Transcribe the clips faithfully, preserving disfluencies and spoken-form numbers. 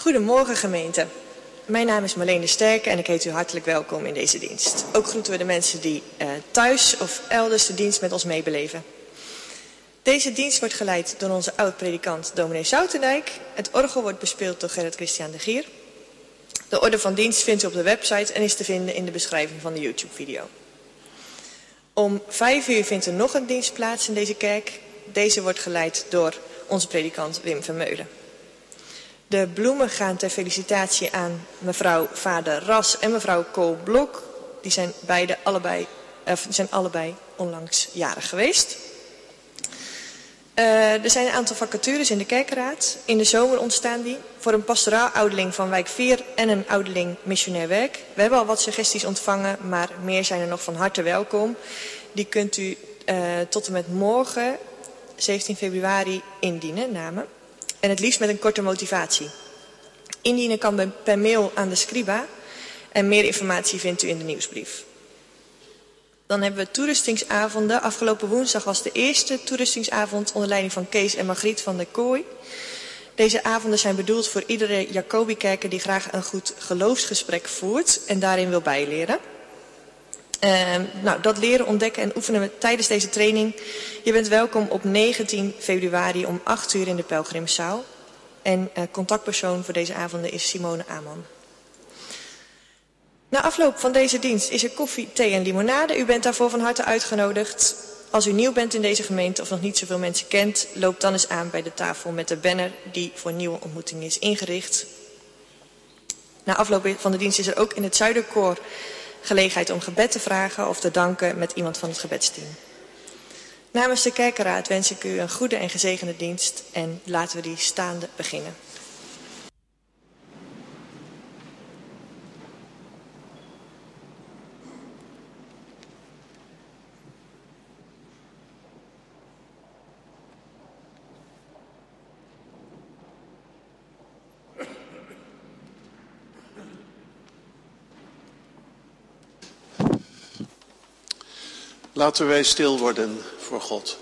Goedemorgen gemeente. Mijn naam is Marleen de Sterke en ik heet u hartelijk welkom in deze dienst. Ook groeten we de mensen die uh, thuis of elders de dienst met ons meebeleven. Deze dienst wordt geleid door onze oud-predikant dominee Zoutendijk. Het orgel wordt bespeeld door Gerrit Christian de Gier. De orde van dienst vindt u op de website en is te vinden in de beschrijving van de YouTube-video. Om vijf uur vindt er nog een dienst plaats in deze kerk. Deze wordt geleid door onze predikant Wim Vermeulen. De bloemen gaan ter felicitatie aan mevrouw Vader Ras en mevrouw Kool Blok. Die zijn, beide allebei, of zijn allebei onlangs jarig geweest. Uh, er zijn een aantal vacatures in de kerkenraad. In de zomer ontstaan die voor een pastoraal ouderling van wijk vier en een ouderling missionair werk. We hebben al wat suggesties ontvangen, maar meer zijn er nog van harte welkom. Die kunt u uh, tot en met morgen, zeventien februari, indienen, namen. En het liefst met een korte motivatie. Indienen kan per mail aan de Scriba. En meer informatie vindt u in de nieuwsbrief. Dan hebben we toerustingsavonden. Afgelopen woensdag was de eerste toerustingsavond onder leiding van Kees en Margriet van der Kooi. Deze avonden zijn bedoeld voor iedere Jacobikerker die graag een goed geloofsgesprek voert en daarin wil bijleren. Uh, nou, dat leren, ontdekken en oefenen we tijdens deze training. Je bent welkom op negentien februari om acht uur in de Pelgrimzaal. En uh, contactpersoon voor deze avonden is Simone Aman. Na afloop van deze dienst is er koffie, thee en limonade. U bent daarvoor van harte uitgenodigd. Als u nieuw bent in deze gemeente of nog niet zoveel mensen kent, loop dan eens aan bij de tafel met de banner die voor nieuwe ontmoetingen is ingericht. Na afloop van de dienst is er ook in het Zuiderkoor gelegenheid om gebed te vragen of te danken met iemand van het gebedsteam. Namens de kerkenraad wens ik u een goede en gezegende dienst en laten we die staande beginnen. Laten wij stil worden voor God.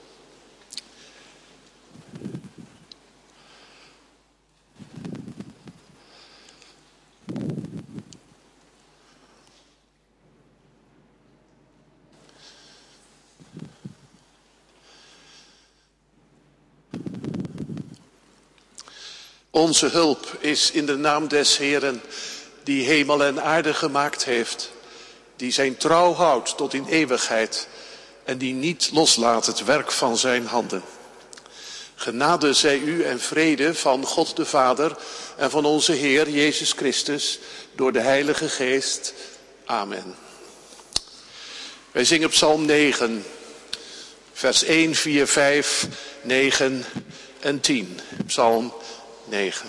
Onze hulp is in de naam des Heeren, die hemel en aarde gemaakt heeft, die zijn trouw houdt tot in eeuwigheid en die niet loslaat het werk van zijn handen. Genade zij u en vrede van God de Vader en van onze Heer Jezus Christus door de Heilige Geest. Amen. Wij zingen Psalm negen, vers één, vier, vijf, negen en tien. Psalm negen.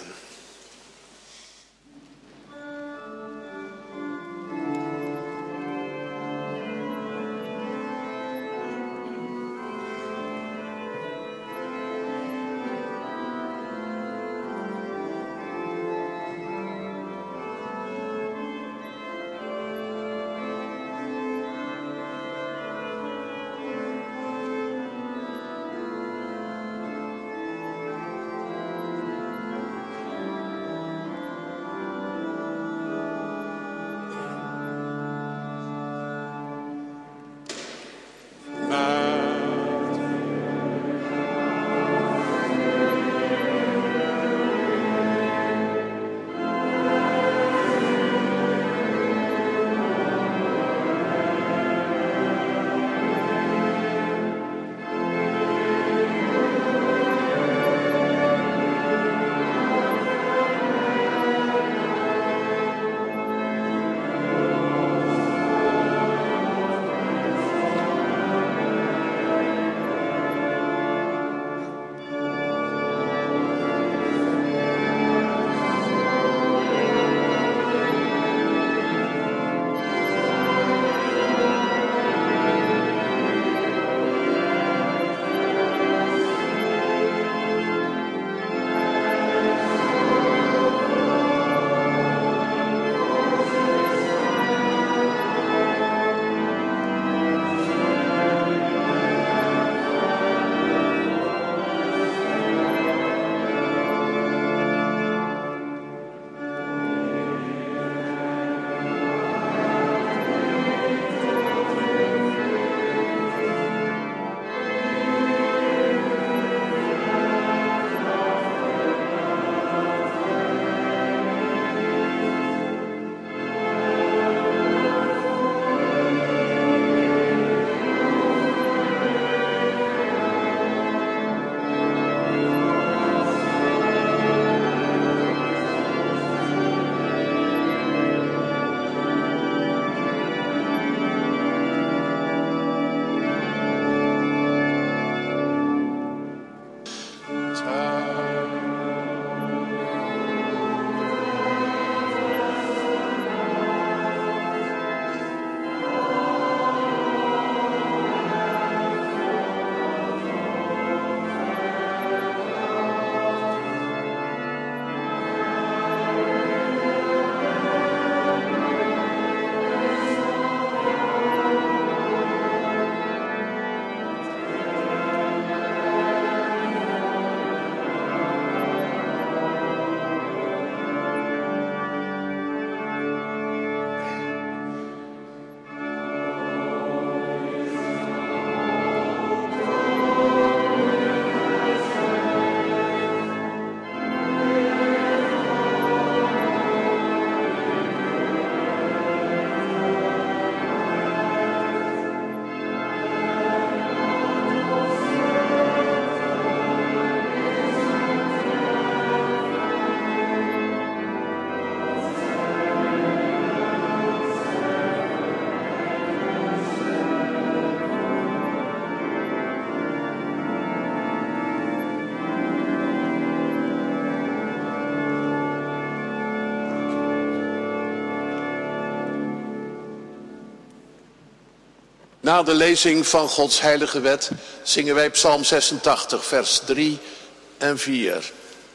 Na de lezing van Gods heilige wet zingen wij Psalm zesentachtig, vers drie en vier.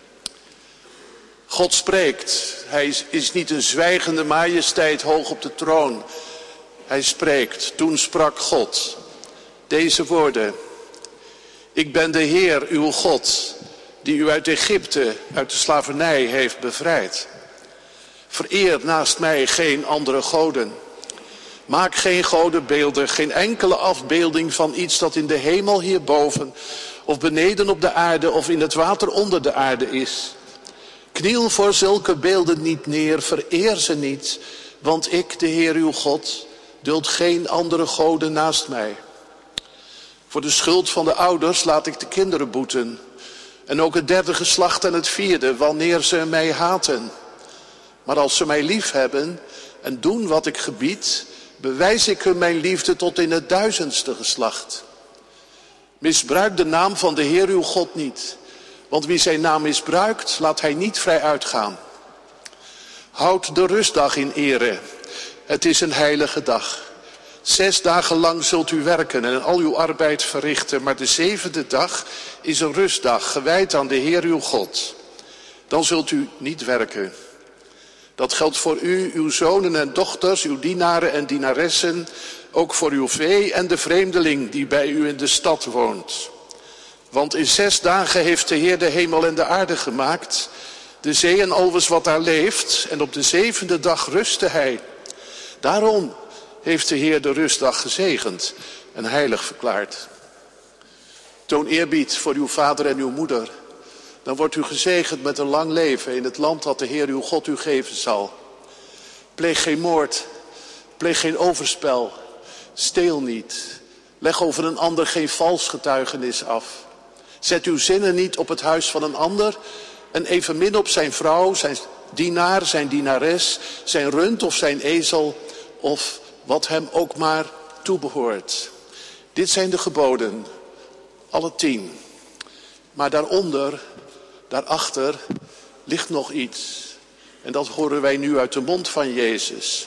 God spreekt. Hij is niet een zwijgende majesteit hoog op de troon. Hij spreekt. Toen sprak God deze woorden. Ik ben de Heer, uw God, die u uit Egypte, uit de slavernij heeft bevrijd. Vereer naast mij geen andere goden. Maak geen godenbeelden, geen enkele afbeelding van iets dat in de hemel hierboven, of beneden op de aarde, of in het water onder de aarde is. Kniel voor zulke beelden niet neer, vereer ze niet, want ik, de Heer uw God, duld geen andere goden naast mij. Voor de schuld van de ouders laat ik de kinderen boeten, en ook het derde geslacht en het vierde, wanneer ze mij haten. Maar als ze mij lief hebben en doen wat ik gebied, bewijs ik hun mijn liefde tot in het duizendste geslacht. Misbruik de naam van de Heer uw God niet, want wie zijn naam misbruikt, laat hij niet vrij uitgaan. Houd de rustdag in ere, het is een heilige dag. Zes dagen lang zult u werken en al uw arbeid verrichten, maar de zevende dag is een rustdag, gewijd aan de Heer uw God. Dan zult u niet werken. Dat geldt voor u, uw zonen en dochters, uw dienaren en dienaressen, ook voor uw vee en de vreemdeling die bij u in de stad woont. Want in zes dagen heeft de Heer de hemel en de aarde gemaakt, de zee en alles wat daar leeft, en op de zevende dag rustte hij. Daarom heeft de Heer de rustdag gezegend en heilig verklaard. Toon eerbied voor uw vader en uw moeder. Dan wordt u gezegend met een lang leven in het land dat de Heer uw God u geven zal. Pleeg geen moord, pleeg geen overspel, steel niet. Leg over een ander geen vals getuigenis af. Zet uw zinnen niet op het huis van een ander en evenmin op zijn vrouw, zijn dienaar, zijn dienares, zijn rund of zijn ezel of wat hem ook maar toebehoort. Dit zijn de geboden, alle tien. Maar daaronder, daarachter, ligt nog iets. En dat horen wij nu uit de mond van Jezus.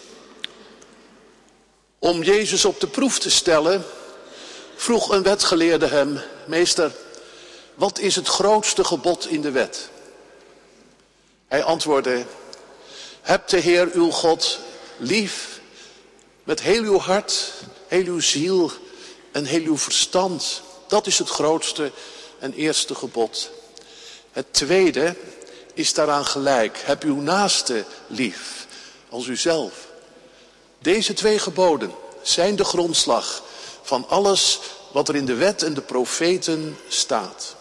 Om Jezus op de proef te stellen, vroeg een wetgeleerde hem: Meester, wat is het grootste gebod in de wet? Hij antwoordde: Heb de Heer uw God lief met heel uw hart, heel uw ziel en heel uw verstand. Dat is het grootste en eerste gebod. Het tweede is daaraan gelijk. Heb uw naaste lief als uzelf. Deze twee geboden zijn de grondslag van alles wat er in de wet en de profeten staat.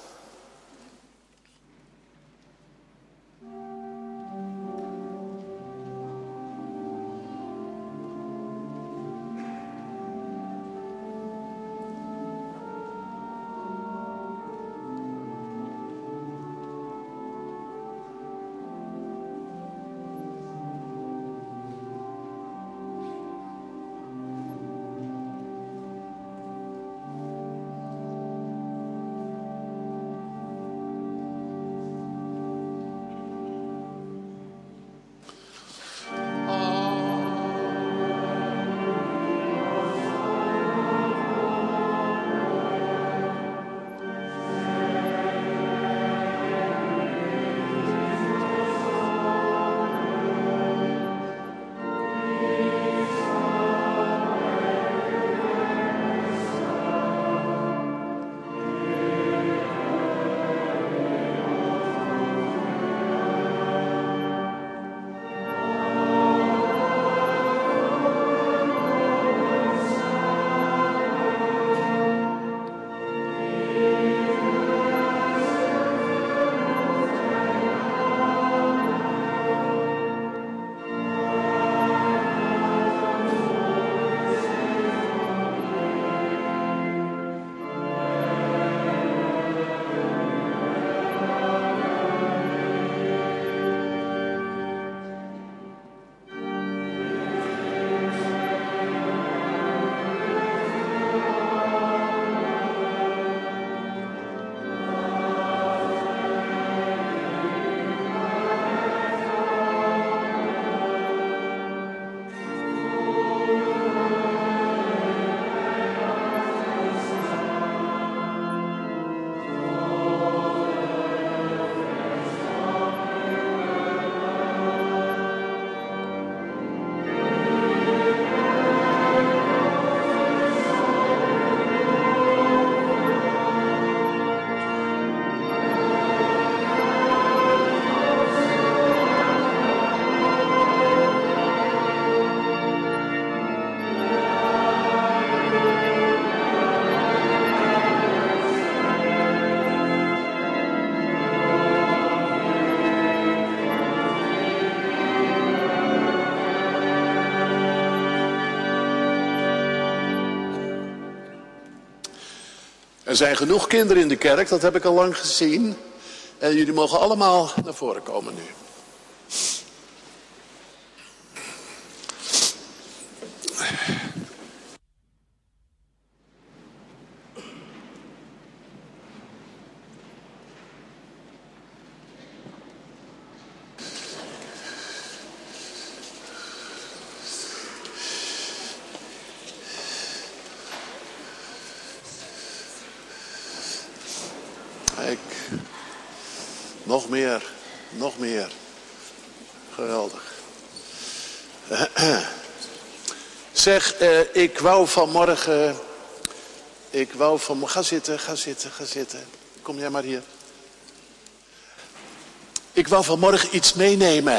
Er zijn genoeg kinderen in de kerk, dat heb ik al lang gezien. En jullie mogen allemaal naar voren komen nu. Kijk, nog meer, nog meer. Geweldig. Zeg, eh, ik wou vanmorgen, ik wou van, ga zitten, ga zitten, ga zitten. Kom jij maar hier. Ik wou vanmorgen iets meenemen.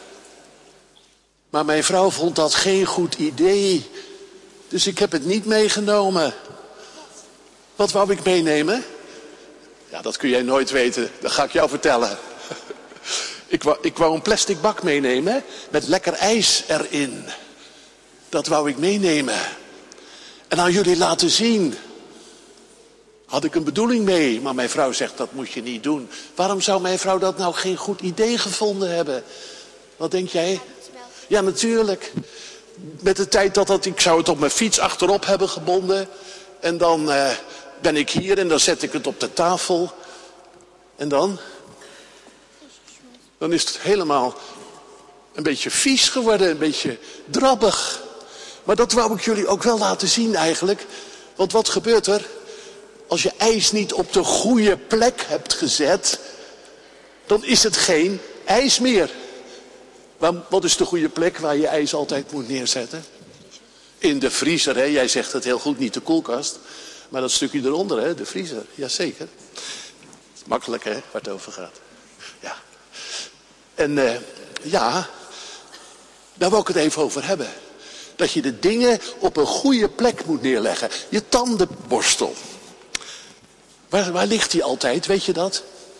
Maar mijn vrouw vond dat geen goed idee. Dus ik heb het niet meegenomen. Wat wou ik meenemen? Ja, dat kun jij nooit weten. Dat ga ik jou vertellen. Ik wou, ik wou een plastic bak meenemen met lekker ijs erin. Dat wou ik meenemen. En aan jullie laten zien. Had ik een bedoeling mee, maar mijn vrouw zegt dat moet je niet doen. Waarom zou mijn vrouw dat nou geen goed idee gevonden hebben? Wat denk jij? Ja, natuurlijk. Met de tijd dat dat, ik zou het op mijn fiets achterop hebben gebonden. En dan uh, ben ik hier en dan zet ik het op de tafel. En dan? Dan is het helemaal een beetje vies geworden, een beetje drabbig. Maar dat wou ik jullie ook wel laten zien eigenlijk. Want wat gebeurt er? Als je ijs niet op de goede plek hebt gezet, dan is het geen ijs meer. Maar wat is de goede plek waar je ijs altijd moet neerzetten? In de vriezer, hè? Jij zegt het heel goed, niet de koelkast. Maar dat stukje eronder, hè? De vriezer, jazeker. Makkelijk, hè, waar het over gaat. Ja. En uh, ja, daar wil ik het even over hebben. Dat je de dingen op een goede plek moet neerleggen. Je tandenborstel. Waar, waar ligt die altijd, weet je dat?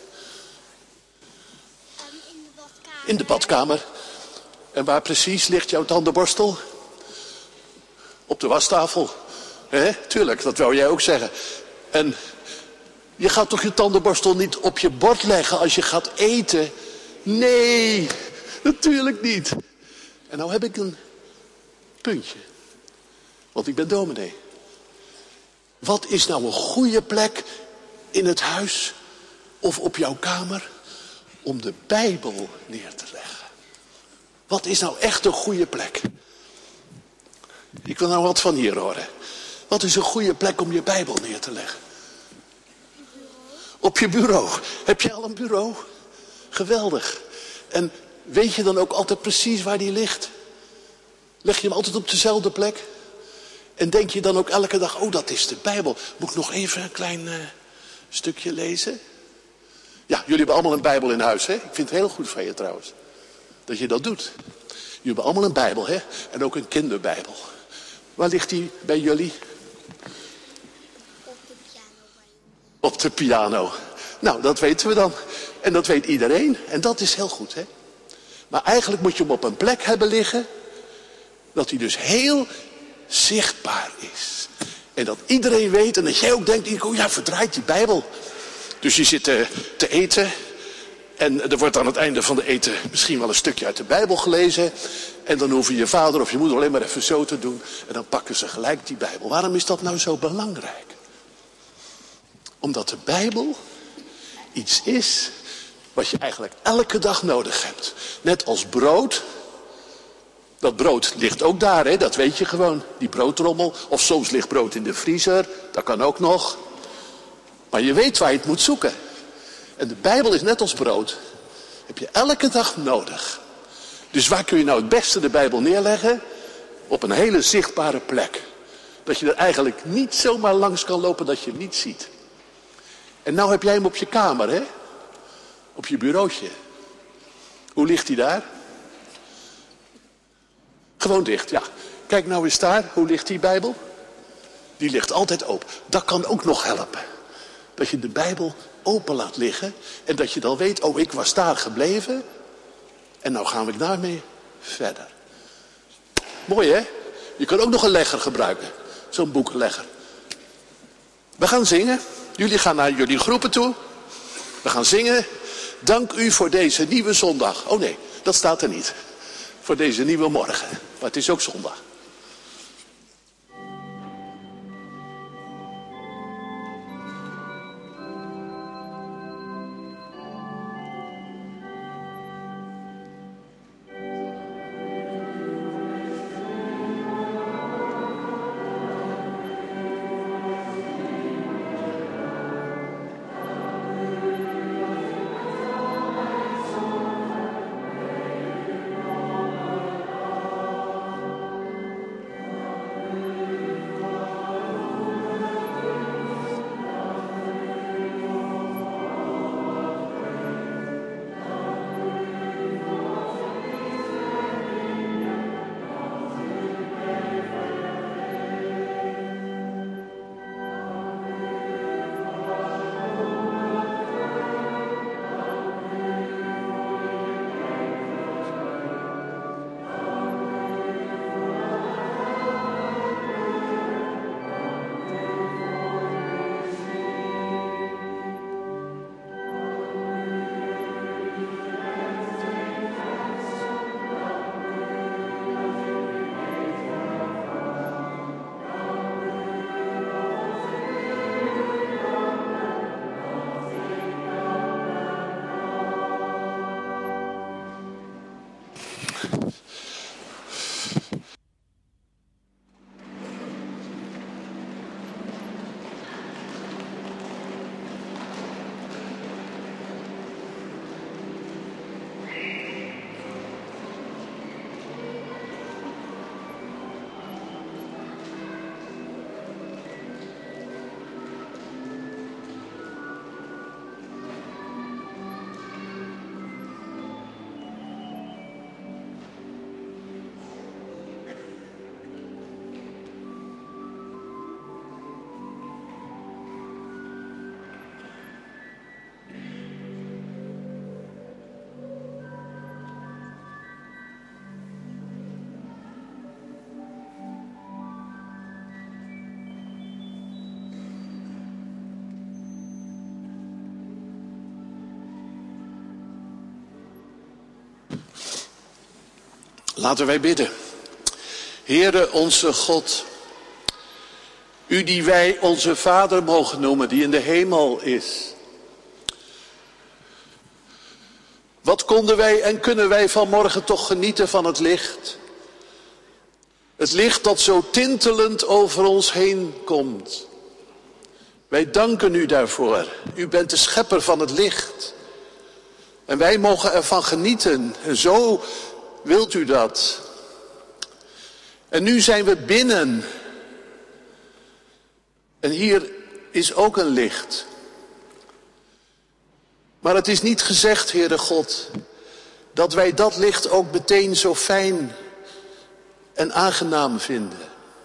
Um, in de badkamer. In de badkamer. En waar precies ligt jouw tandenborstel? Op de wastafel. Hè? Tuurlijk, dat wou jij ook zeggen. En je gaat toch je tandenborstel niet op je bord leggen als je gaat eten? Nee, natuurlijk niet. En nou heb ik een puntje. Want ik ben dominee. Wat is nou een goede plek in het huis of op jouw kamer om de Bijbel neer te leggen? Wat is nou echt een goede plek? Ik wil nou wat van hier horen. Wat is een goede plek om je Bijbel neer te leggen? Op je bureau. Heb je al een bureau? Geweldig. En weet je dan ook altijd precies waar die ligt? Leg je hem altijd op dezelfde plek? En denk je dan ook elke dag, oh dat is de Bijbel. Moet ik nog even een klein uh, stukje lezen? Ja, jullie hebben allemaal een Bijbel in huis, hè? Ik vind het heel goed van je trouwens. Dat je dat doet. Jullie hebben allemaal een Bijbel, hè? En ook een kinderbijbel. Waar ligt die bij jullie? Op de piano. Op de piano. Nou, dat weten we dan. En dat weet iedereen. En dat is heel goed, hè? Maar eigenlijk moet je hem op een plek hebben liggen, dat hij dus heel zichtbaar is. En dat iedereen weet en dat jij ook denkt, oh ja, verdraait die Bijbel. Dus je zit te, te eten en er wordt aan het einde van de eten misschien wel een stukje uit de Bijbel gelezen. En dan hoeven je vader of je moeder alleen maar even zo te doen. En dan pakken ze gelijk die Bijbel. Waarom is dat nou zo belangrijk? Omdat de Bijbel iets is wat je eigenlijk elke dag nodig hebt. Net als brood. Dat brood ligt ook daar, hè? Dat weet je gewoon. Die broodtrommel. Of soms ligt brood in de vriezer. Dat kan ook nog. Maar je weet waar je het moet zoeken. En de Bijbel is net als brood. Heb je elke dag nodig. Dus waar kun je nou het beste de Bijbel neerleggen? Op een hele zichtbare plek. Dat je er eigenlijk niet zomaar langs kan lopen dat je hem niet ziet. En nou heb jij hem op je kamer, hè? Op je bureautje. Hoe ligt hij daar? Gewoon dicht, ja. Kijk nou eens daar, hoe ligt die Bijbel? Die ligt altijd open. Dat kan ook nog helpen. Dat je de Bijbel open laat liggen. En dat je dan weet, oh ik was daar gebleven. En nou gaan we daarmee verder. Mooi hè? Je kan ook nog een legger gebruiken. Zo'n boeklegger. We gaan zingen. Jullie gaan naar jullie groepen toe. We gaan zingen. Dank u voor deze nieuwe zondag. Oh nee, dat staat er niet. Voor deze nieuwe morgen. Maar het is ook zondag. Laten wij bidden. Heere onze God, u die wij onze Vader mogen noemen, die in de hemel is. Wat konden wij en kunnen wij vanmorgen toch genieten van het licht? Het licht dat zo tintelend over ons heen komt. Wij danken u daarvoor. U bent de schepper van het licht. En wij mogen ervan genieten. En zo wilt u dat. En nu zijn we binnen. En hier is ook een licht. Maar het is niet gezegd, Heere God, dat wij dat licht ook meteen zo fijn en aangenaam vinden.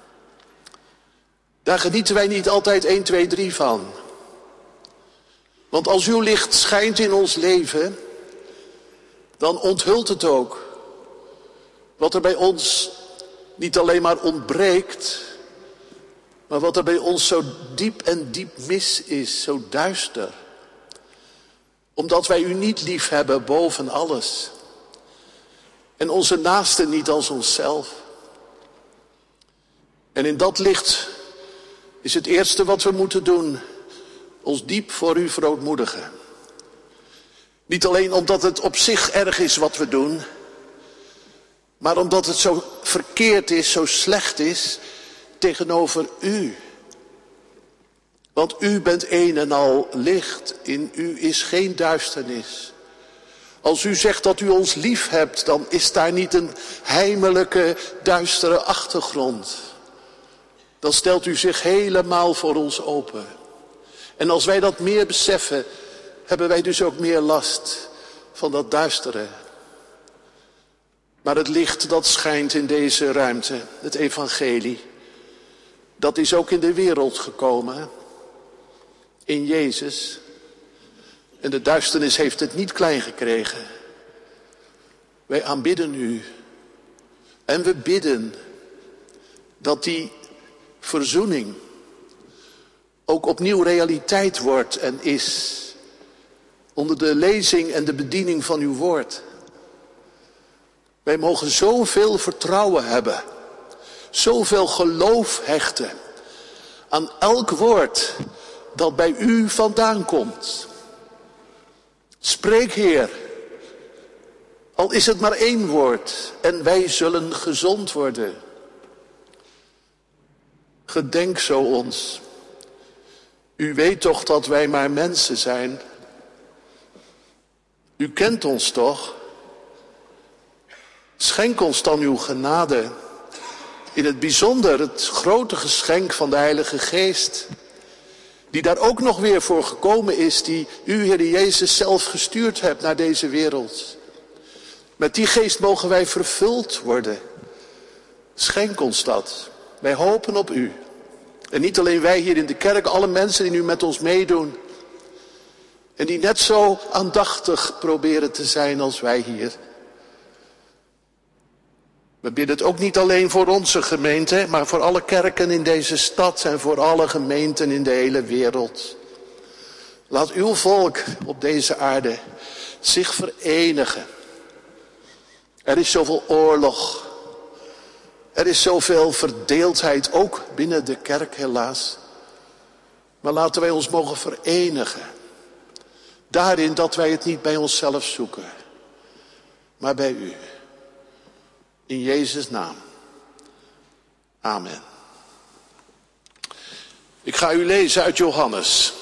Daar genieten wij niet altijd één, twee, drie van. Want als uw licht schijnt in ons leven, dan onthult het ook wat er bij ons niet alleen maar ontbreekt, maar wat er bij ons zo diep en diep mis is, zo duister. Omdat wij u niet lief hebben boven alles. En onze naasten niet als onszelf. En in dat licht is het eerste wat we moeten doen, ons diep voor u verootmoedigen. Niet alleen omdat het op zich erg is wat we doen, maar omdat het zo verkeerd is, zo slecht is tegenover u. Want u bent een en al licht, in u is geen duisternis. Als u zegt dat u ons lief hebt, dan is daar niet een heimelijke, duistere achtergrond. Dan stelt u zich helemaal voor ons open. En als wij dat meer beseffen, hebben wij dus ook meer last van dat duistere. Maar het licht dat schijnt in deze ruimte, het evangelie, dat is ook in de wereld gekomen. In Jezus. En de duisternis heeft het niet klein gekregen. Wij aanbidden u. En we bidden dat die verzoening ook opnieuw realiteit wordt en is. Onder de lezing en de bediening van uw woord. Wij mogen zoveel vertrouwen hebben. Zoveel geloof hechten. Aan elk woord dat bij u vandaan komt. Spreek, Heer. Al is het maar één woord. En wij zullen gezond worden. Gedenk zo ons. U weet toch dat wij maar mensen zijn. U kent ons toch? Schenk ons dan uw genade. In het bijzonder het grote geschenk van de Heilige Geest. Die daar ook nog weer voor gekomen is. Die u, Heer Jezus, zelf gestuurd hebt naar deze wereld. Met die geest mogen wij vervuld worden. Schenk ons dat. Wij hopen op u. En niet alleen wij hier in de kerk, alle mensen die nu met ons meedoen. En die net zo aandachtig proberen te zijn als wij hier. We bidden het ook niet alleen voor onze gemeente, maar voor alle kerken in deze stad en voor alle gemeenten in de hele wereld. Laat uw volk op deze aarde zich verenigen. Er is zoveel oorlog. Er is zoveel verdeeldheid, ook binnen de kerk helaas. Maar laten wij ons mogen verenigen. Daarin dat wij het niet bij onszelf zoeken, maar bij u. In Jezus' naam. Amen. Ik ga u lezen uit Johannes.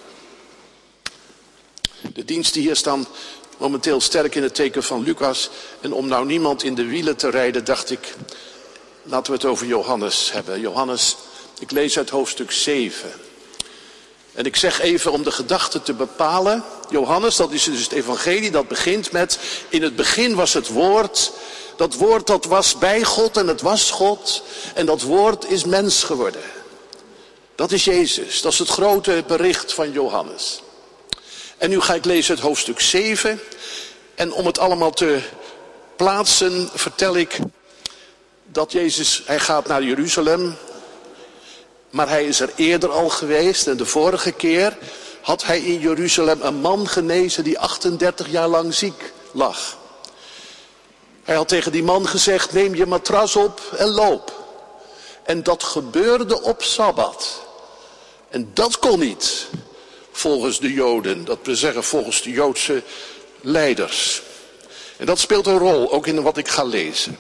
De diensten hier staan momenteel sterk in het teken van Lucas. En om nou niemand in de wielen te rijden, dacht ik, laten we het over Johannes hebben. Johannes, ik lees uit hoofdstuk zeven. En ik zeg even om de gedachte te bepalen. Johannes, dat is dus het evangelie, dat begint met: in het begin was het woord. Dat woord dat was bij God en het was God. En dat woord is mens geworden. Dat is Jezus. Dat is het grote bericht van Johannes. En nu ga ik lezen uit hoofdstuk zeven. En om het allemaal te plaatsen vertel ik dat Jezus, hij gaat naar Jeruzalem. Maar hij is er eerder al geweest. En de vorige keer had hij in Jeruzalem een man genezen die achtendertig jaar lang ziek lag. Hij had tegen die man gezegd: neem je matras op en loop. En dat gebeurde op Sabbat. En dat kon niet, volgens de Joden. Dat wil zeggen volgens de Joodse leiders. En dat speelt een rol, ook in wat ik ga lezen.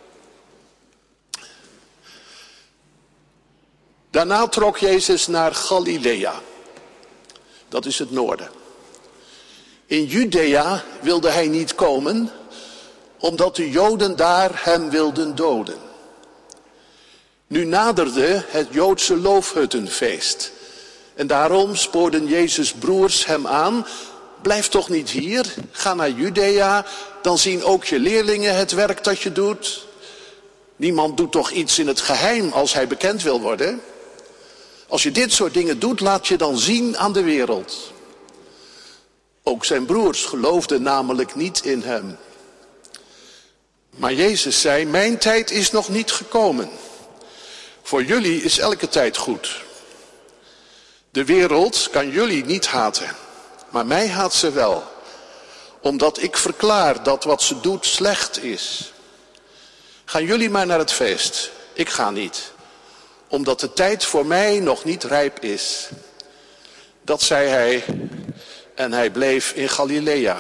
Daarna trok Jezus naar Galilea. Dat is het noorden. In Judea wilde hij niet komen, omdat de Joden daar hem wilden doden. Nu naderde het Joodse loofhuttenfeest. En daarom spoorden Jezus' broers hem aan: blijf toch niet hier, ga naar Judea, dan zien ook je leerlingen het werk dat je doet. Niemand doet toch iets in het geheim als hij bekend wil worden. Als je dit soort dingen doet, laat je dan zien aan de wereld. Ook zijn broers geloofden namelijk niet in hem. Maar Jezus zei: mijn tijd is nog niet gekomen. Voor jullie is elke tijd goed. De wereld kan jullie niet haten, maar mij haat ze wel. Omdat ik verklaar dat wat ze doet slecht is. Gaan jullie maar naar het feest. Ik ga niet. Omdat de tijd voor mij nog niet rijp is. Dat zei hij en hij bleef in Galilea.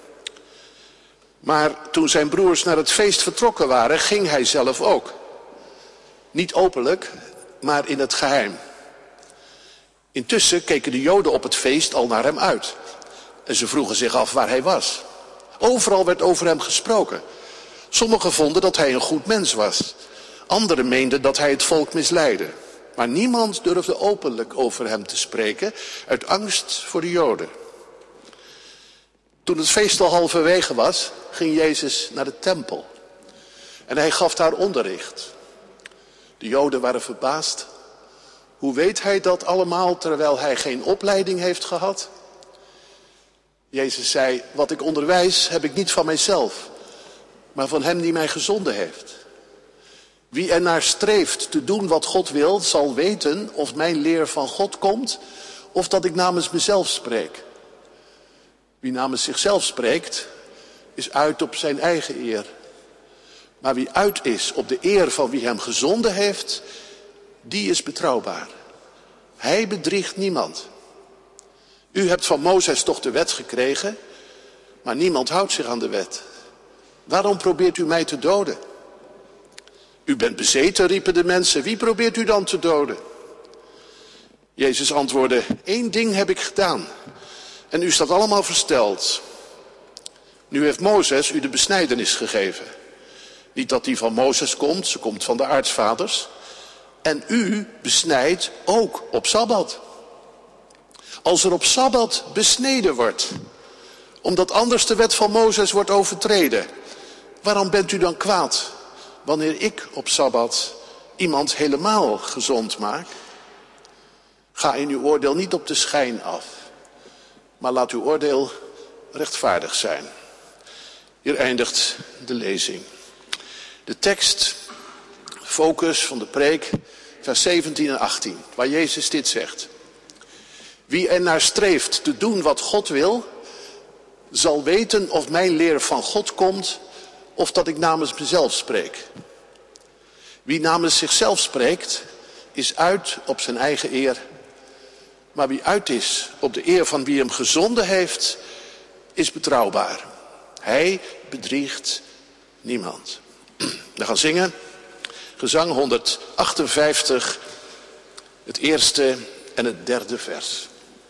Maar toen zijn broers naar het feest vertrokken waren, ging hij zelf ook. Niet openlijk, maar in het geheim. Intussen keken de Joden op het feest al naar hem uit. En ze vroegen zich af waar hij was. Overal werd over hem gesproken. Sommigen vonden dat hij een goed mens was. Anderen meenden dat hij het volk misleidde. Maar niemand durfde openlijk over hem te spreken, uit angst voor de Joden. Toen het feest al halverwege was, ging Jezus naar de tempel. En hij gaf daar onderricht. De Joden waren verbaasd. Hoe weet hij dat allemaal terwijl hij geen opleiding heeft gehad? Jezus zei: wat ik onderwijs heb ik niet van mijzelf, maar van hem die mij gezonden heeft. Wie er naar streeft te doen wat God wil, zal weten of mijn leer van God komt of dat ik namens mezelf spreek. Wie namens zichzelf spreekt, is uit op zijn eigen eer. Maar wie uit is op de eer van wie hem gezonden heeft, die is betrouwbaar. Hij bedriegt niemand. U hebt van Mozes toch de wet gekregen, maar niemand houdt zich aan de wet. Waarom probeert u mij te doden? U bent bezeten, riepen de mensen. Wie probeert u dan te doden? Jezus antwoordde, één ding heb ik gedaan. En u staat allemaal versteld. Nu heeft Mozes u de besnijdenis gegeven. Niet dat die van Mozes komt, ze komt van de aartsvaders. En u besnijdt ook op Sabbat. Als er op Sabbat besneden wordt, omdat anders de wet van Mozes wordt overtreden, waarom bent u dan kwaad wanneer ik op Sabbat iemand helemaal gezond maak? Ga in uw oordeel niet op de schijn af, maar laat uw oordeel rechtvaardig zijn. Hier eindigt de lezing. De tekst, focus van de preek, vers zeventien en achttien, waar Jezus dit zegt. Wie er naar streeft te doen wat God wil, zal weten of mijn leer van God komt of dat ik namens mezelf spreek. Wie namens zichzelf spreekt, is uit op zijn eigen eer. Maar wie uit is op de eer van wie hem gezonden heeft, is betrouwbaar. Hij bedriegt niemand. We gaan zingen. Gezang honderdachtenvijftig, het eerste en het derde vers.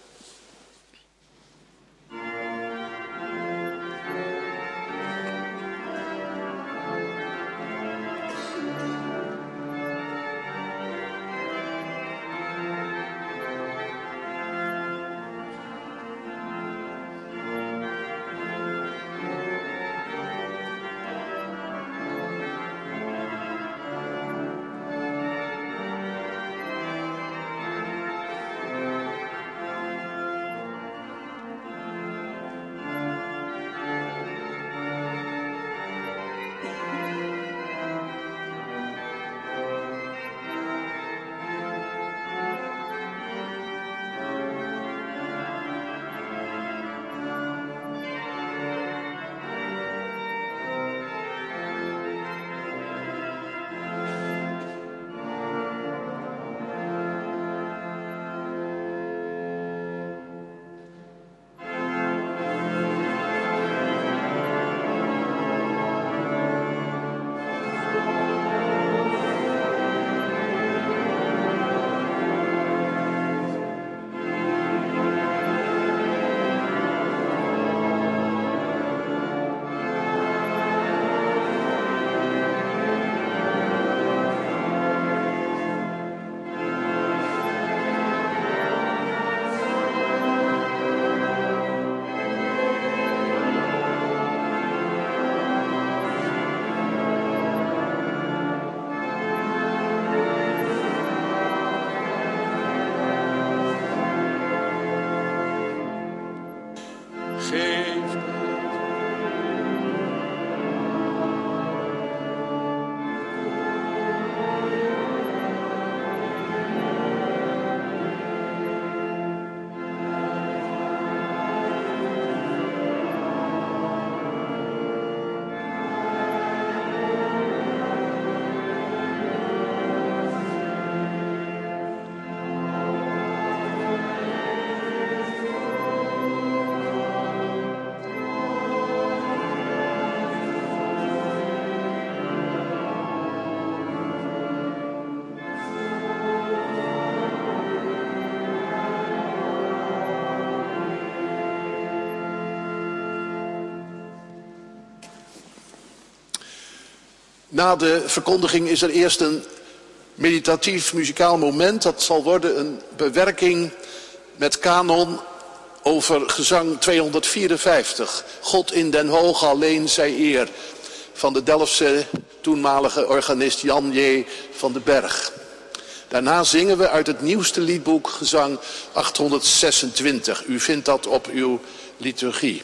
Na de verkondiging is er eerst een meditatief muzikaal moment. Dat zal worden een bewerking met kanon over gezang tweehonderdvierenvijftig. God in den hoge alleen zij eer. Van de Delftse toenmalige organist Jan J. van den Berg. Daarna zingen we uit het nieuwste liedboek gezang achthonderdzesentwintig. U vindt dat op uw liturgie.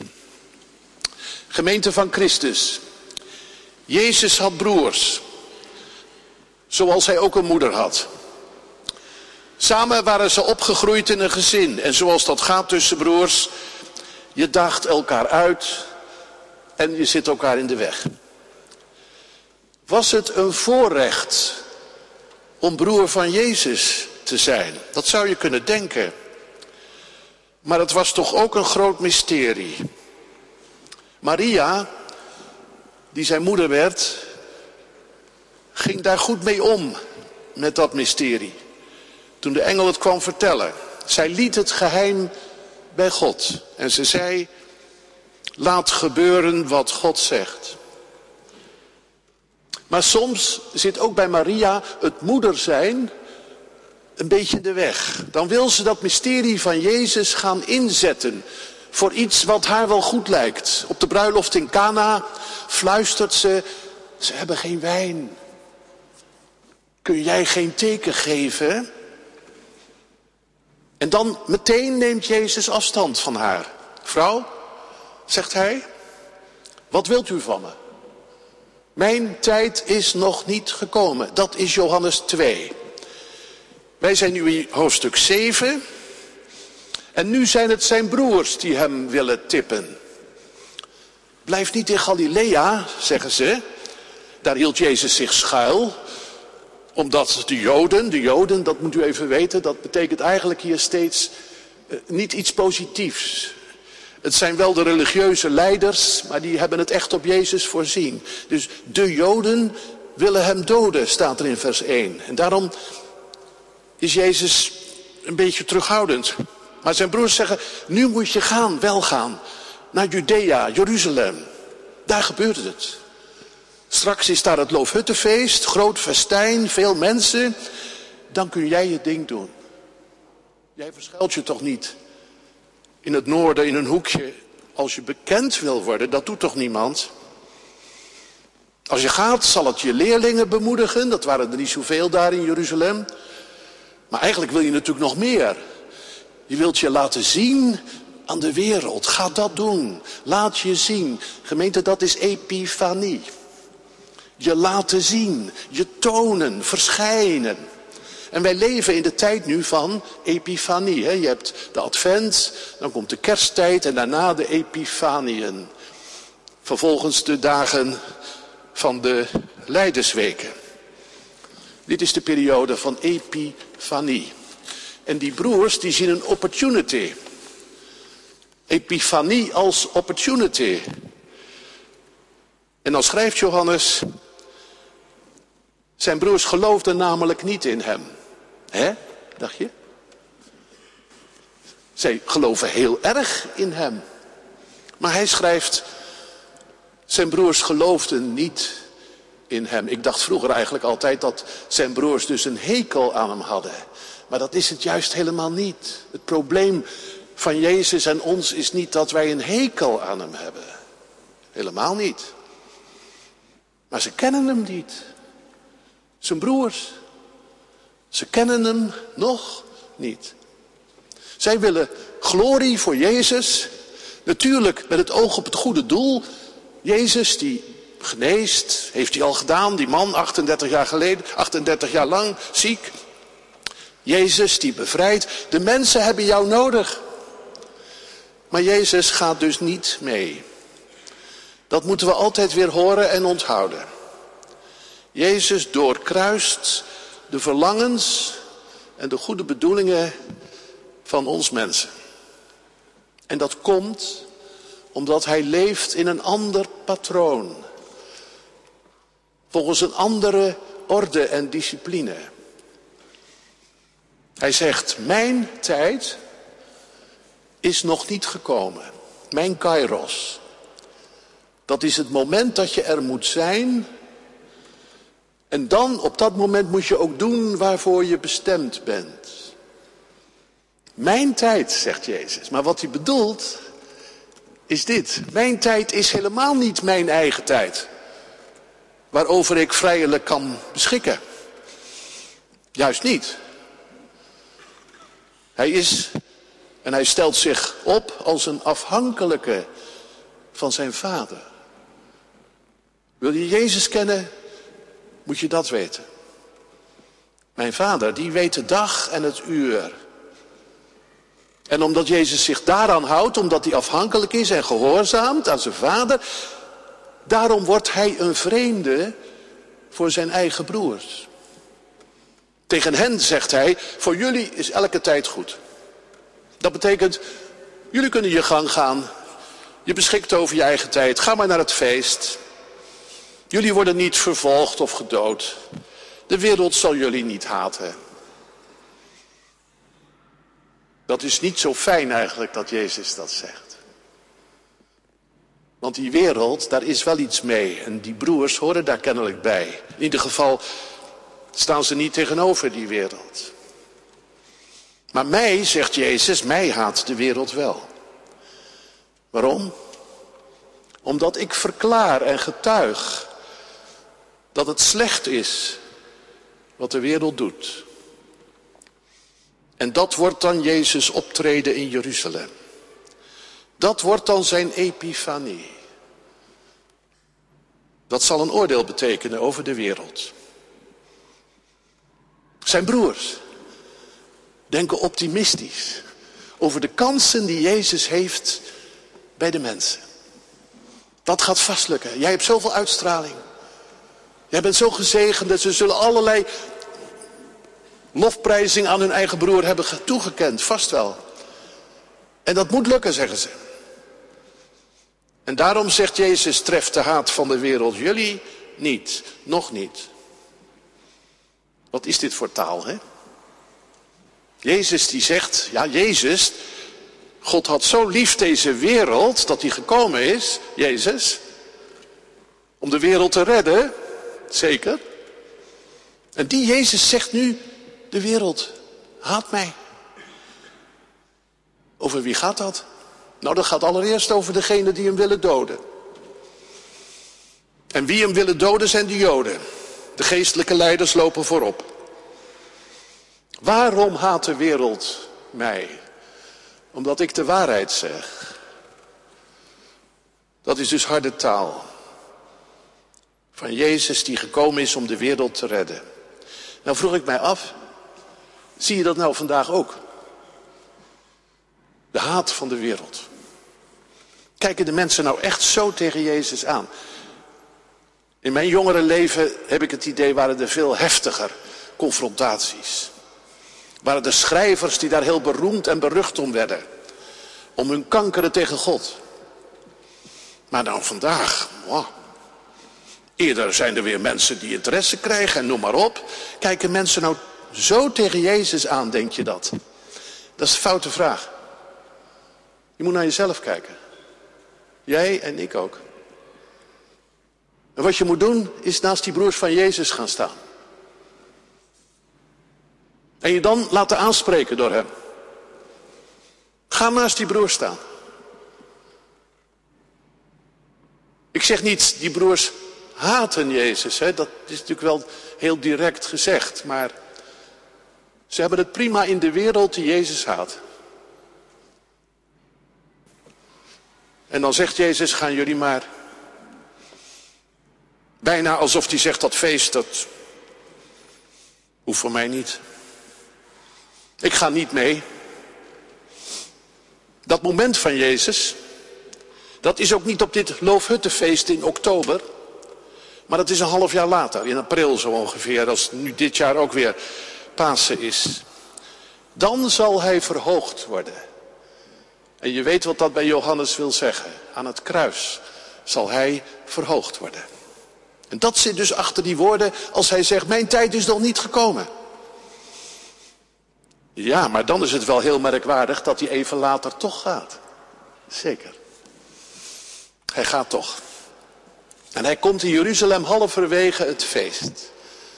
Gemeente van Christus. Jezus had broers. Zoals hij ook een moeder had. Samen waren ze opgegroeid in een gezin. En zoals dat gaat tussen broers, je daagt elkaar uit en je zit elkaar in de weg. Was het een voorrecht om broer van Jezus te zijn? Dat zou je kunnen denken. Maar het was toch ook een groot mysterie. Maria, die zijn moeder werd, ging daar goed mee om met dat mysterie. Toen de engel het kwam vertellen. Zij liet het geheim bij God. En ze zei, laat gebeuren wat God zegt. Maar soms zit ook bij Maria het moeder zijn een beetje in de weg. Dan wil ze dat mysterie van Jezus gaan inzetten voor iets wat haar wel goed lijkt. Op de bruiloft in Cana fluistert ze, ze hebben geen wijn. Kun jij geen teken geven? En dan meteen neemt Jezus afstand van haar. Vrouw, zegt hij, wat wilt u van me? Mijn tijd is nog niet gekomen. Dat is Johannes twee. Wij zijn nu in hoofdstuk zeven. En nu zijn het zijn broers die hem willen tippen. Blijf niet in Galilea, zeggen ze. Daar hield Jezus zich schuil. Omdat de Joden, de Joden, dat moet u even weten, dat betekent eigenlijk hier steeds uh, niet iets positiefs. Het zijn wel de religieuze leiders, maar die hebben het echt op Jezus voorzien. Dus de Joden willen hem doden, staat er in vers één. En daarom is Jezus een beetje terughoudend. Maar zijn broers zeggen, nu moet je gaan, wel gaan, naar Judea, Jeruzalem. Daar gebeurt het. Straks is daar het Loofhuttenfeest, groot festijn, veel mensen. Dan kun jij je ding doen. Jij verschuilt je toch niet in het noorden, in een hoekje, als je bekend wil worden. Dat doet toch niemand? Als je gaat, zal het je leerlingen bemoedigen. Dat waren er niet zoveel daar in Jeruzalem. Maar eigenlijk wil je natuurlijk nog meer. Je wilt je laten zien aan de wereld. Ga dat doen. Laat je zien. Gemeente, dat is epifanie. Je laten zien, je tonen, verschijnen. En wij leven in de tijd nu van epifanie. Hè? Je hebt de advent, dan komt de kersttijd en daarna de epifaniën. Vervolgens de dagen van de Lijdensweken. Dit is de periode van epifanie. En die broers die zien een opportunity. Epifanie als opportunity. En dan schrijft Johannes, zijn broers geloofden namelijk niet in hem. Hè, dacht je? Zij geloven heel erg in hem. Maar hij schrijft, zijn broers geloofden niet in hem. Ik dacht vroeger eigenlijk altijd dat zijn broers dus een hekel aan hem hadden. Maar dat is het juist helemaal niet. Het probleem van Jezus en ons is niet dat wij een hekel aan hem hebben. Helemaal niet. Maar ze kennen hem niet. Zijn broers. Ze kennen hem nog niet. Zij willen glorie voor Jezus. Natuurlijk met het oog op het goede doel. Jezus die geneest, heeft hij al gedaan. Die man achtendertig jaar geleden, achtendertig jaar lang ziek. Jezus die bevrijdt. De mensen hebben jou nodig. Maar Jezus gaat dus niet mee. Dat moeten we altijd weer horen en onthouden. Jezus doorkruist de verlangens en de goede bedoelingen van ons mensen. En dat komt omdat hij leeft in een ander patroon. Volgens een andere orde en discipline. Hij zegt, mijn tijd is nog niet gekomen. Mijn kairos. Dat is het moment dat je er moet zijn. En dan, op dat moment, moet je ook doen waarvoor je bestemd bent. Mijn tijd, zegt Jezus. Maar wat hij bedoelt, is dit. Mijn tijd is helemaal niet mijn eigen tijd. Waarover ik vrijelijk kan beschikken. Juist niet. Hij is, en hij stelt zich op als een afhankelijke van zijn vader. Wil je Jezus kennen, moet je dat weten. Mijn Vader, die weet de dag en het uur. En omdat Jezus zich daaraan houdt, omdat hij afhankelijk is en gehoorzaamt aan zijn Vader, daarom wordt hij een vreemde voor zijn eigen broers. Tegen hen zegt hij, voor jullie is elke tijd goed. Dat betekent, jullie kunnen je gang gaan. Je beschikt over je eigen tijd. Ga maar naar het feest. Jullie worden niet vervolgd of gedood. De wereld zal jullie niet haten. Dat is niet zo fijn eigenlijk dat Jezus dat zegt. Want die wereld, daar is wel iets mee. En die broers horen daar kennelijk bij. In ieder geval staan ze niet tegenover die wereld. Maar mij, zegt Jezus, mij haat de wereld wel. Waarom? Omdat ik verklaar en getuig dat het slecht is wat de wereld doet. En dat wordt dan Jezus' optreden in Jeruzalem. Dat wordt dan zijn epifanie. Dat zal een oordeel betekenen over de wereld. Zijn broers denken optimistisch over de kansen die Jezus heeft bij de mensen. Dat gaat vast lukken. Jij hebt zoveel uitstraling. Jij bent zo gezegend dat ze zullen allerlei lofprijzing aan hun eigen broer hebben toegekend. Vast wel. En dat moet lukken, zeggen ze. En daarom zegt Jezus, treft de haat van de wereld jullie niet. Nog niet. Wat is dit voor taal, hè? Jezus die zegt, ja Jezus, God had zo lief deze wereld dat hij gekomen is, Jezus, om de wereld te redden, zeker. En die Jezus zegt nu, de wereld haat mij. Over wie gaat dat? Nou, dat gaat allereerst over degenen die hem willen doden. En wie hem willen doden zijn de Joden. De geestelijke leiders lopen voorop. Waarom haat de wereld mij? Omdat ik de waarheid zeg. Dat is dus harde taal. Van Jezus die gekomen is om de wereld te redden. Nou vroeg ik mij af, zie je dat nou vandaag ook? De haat van de wereld. Kijken de mensen nou echt zo tegen Jezus aan? In mijn jongere leven heb ik het idee, waren er veel heftiger confrontaties. Waren er schrijvers die daar heel beroemd en berucht om werden. Om hun kankeren tegen God. Maar nou vandaag, wow. Eerder zijn er weer mensen die interesse krijgen en noem maar op. Kijken mensen nou zo tegen Jezus aan, denk je dat? Dat is een foute vraag. Je moet naar jezelf kijken. Jij en ik ook. En wat je moet doen, is naast die broers van Jezus gaan staan. En je dan laten aanspreken door hem. Ga naast die broers staan. Ik zeg niet, die broers haten Jezus. Hè? Dat is natuurlijk wel heel direct gezegd. Maar ze hebben het prima in de wereld die Jezus haat. En dan zegt Jezus, gaan jullie maar. Bijna alsof hij zegt, dat feest, dat hoeft voor mij niet. Ik ga niet mee. Dat moment van Jezus, dat is ook niet op dit Loofhuttenfeest in oktober. Maar dat is een half jaar later, in april zo ongeveer, als nu dit jaar ook weer Pasen is. Dan zal hij verhoogd worden. En je weet wat dat bij Johannes wil zeggen. Aan het kruis zal hij verhoogd worden. En dat zit dus achter die woorden als hij zegt, mijn tijd is nog niet gekomen. Ja, maar dan is het wel heel merkwaardig dat hij even later toch gaat. Zeker. Hij gaat toch. En hij komt in Jeruzalem halverwege het feest.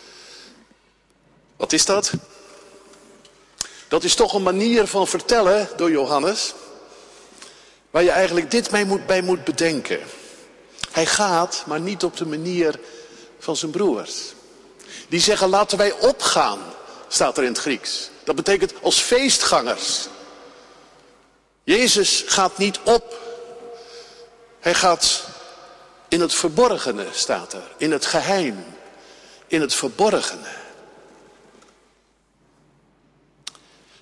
Wat is dat? Dat is toch een manier van vertellen door Johannes, waar je eigenlijk dit mee moet, bij moet bedenken. Hij gaat, maar niet op de manier van zijn broers. Die zeggen, laten wij opgaan, staat er in het Grieks. Dat betekent als feestgangers. Jezus gaat niet op. Hij gaat in het verborgene, staat er. In het geheim. In het verborgene.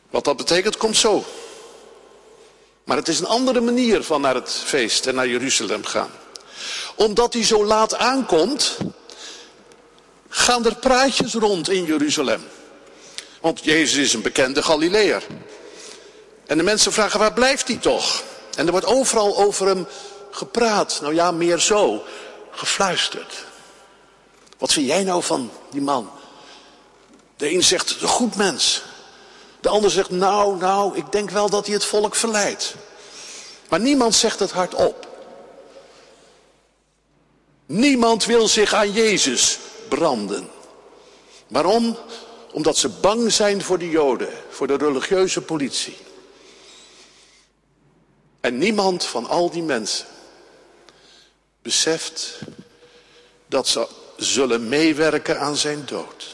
Wat dat betekent, komt zo. Maar het is een andere manier van naar het feest en naar Jeruzalem gaan. Omdat hij zo laat aankomt, gaan er praatjes rond in Jeruzalem. Want Jezus is een bekende Galileër. En de mensen vragen, waar blijft hij toch? En er wordt overal over hem gepraat. Nou ja, meer zo, gefluisterd. Wat vind jij nou van die man? De een zegt, een goed mens. De ander zegt, nou, nou, ik denk wel dat hij het volk verleidt. Maar niemand zegt het hardop. Niemand wil zich aan Jezus branden. Waarom? Omdat ze bang zijn voor de Joden, voor de religieuze politie. En niemand van al die mensen beseft dat ze zullen meewerken aan zijn dood.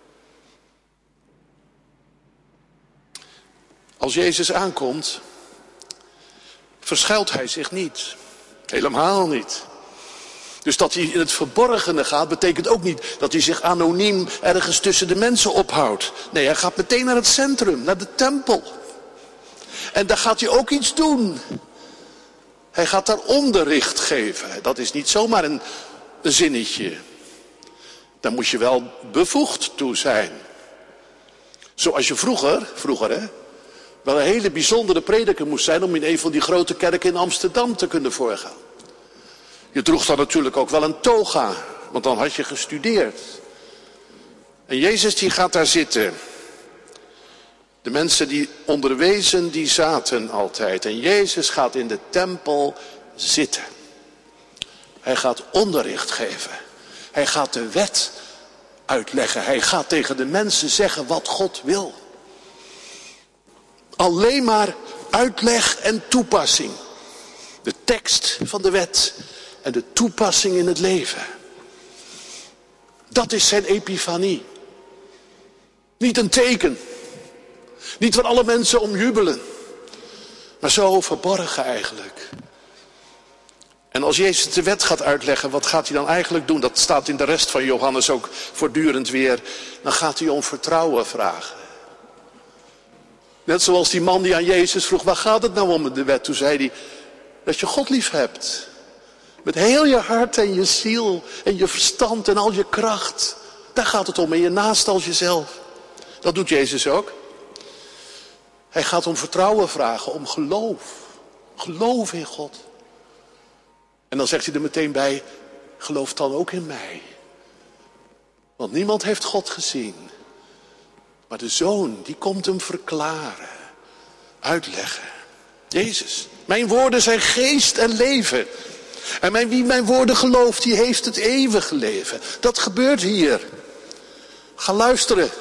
Als Jezus aankomt, verschuilt hij zich niet. Helemaal niet. Dus dat hij in het verborgene gaat, betekent ook niet dat hij zich anoniem ergens tussen de mensen ophoudt. Nee, hij gaat meteen naar het centrum, naar de tempel. En daar gaat hij ook iets doen. Hij gaat daar onderricht geven. Dat is niet zomaar een, een zinnetje. Daar moet je wel bevoegd toe zijn. Zoals je vroeger, vroeger hè, wel een hele bijzondere prediker moest zijn om in een van die grote kerken in Amsterdam te kunnen voorgaan. Je droeg dan natuurlijk ook wel een toga, want dan had je gestudeerd. En Jezus die gaat daar zitten. De mensen die onderwezen, die zaten altijd. En Jezus gaat in de tempel zitten. Hij gaat onderricht geven. Hij gaat de wet uitleggen. Hij gaat tegen de mensen zeggen wat God wil. Alleen maar uitleg en toepassing. De tekst van de wet en de toepassing in het leven. Dat is zijn epifanie. Niet een teken. Niet waar alle mensen om jubelen. Maar zo verborgen eigenlijk. En als Jezus de wet gaat uitleggen, wat gaat hij dan eigenlijk doen? Dat staat in de rest van Johannes ook voortdurend weer. Dan gaat hij om vertrouwen vragen. Net zoals die man die aan Jezus vroeg, waar gaat het nou om in de wet? Toen zei hij, dat je God lief hebt. Met heel je hart en je ziel en je verstand en al je kracht. Daar gaat het om, en je naast als jezelf. Dat doet Jezus ook. Hij gaat om vertrouwen vragen, om geloof. Geloof in God. En dan zegt hij er meteen bij, geloof dan ook in mij. Want niemand heeft God gezien. Maar de Zoon, die komt hem verklaren, uitleggen. Jezus, mijn woorden zijn geest en leven. En mijn, wie mijn woorden gelooft, die heeft het eeuwige leven. Dat gebeurt hier. Ga luisteren.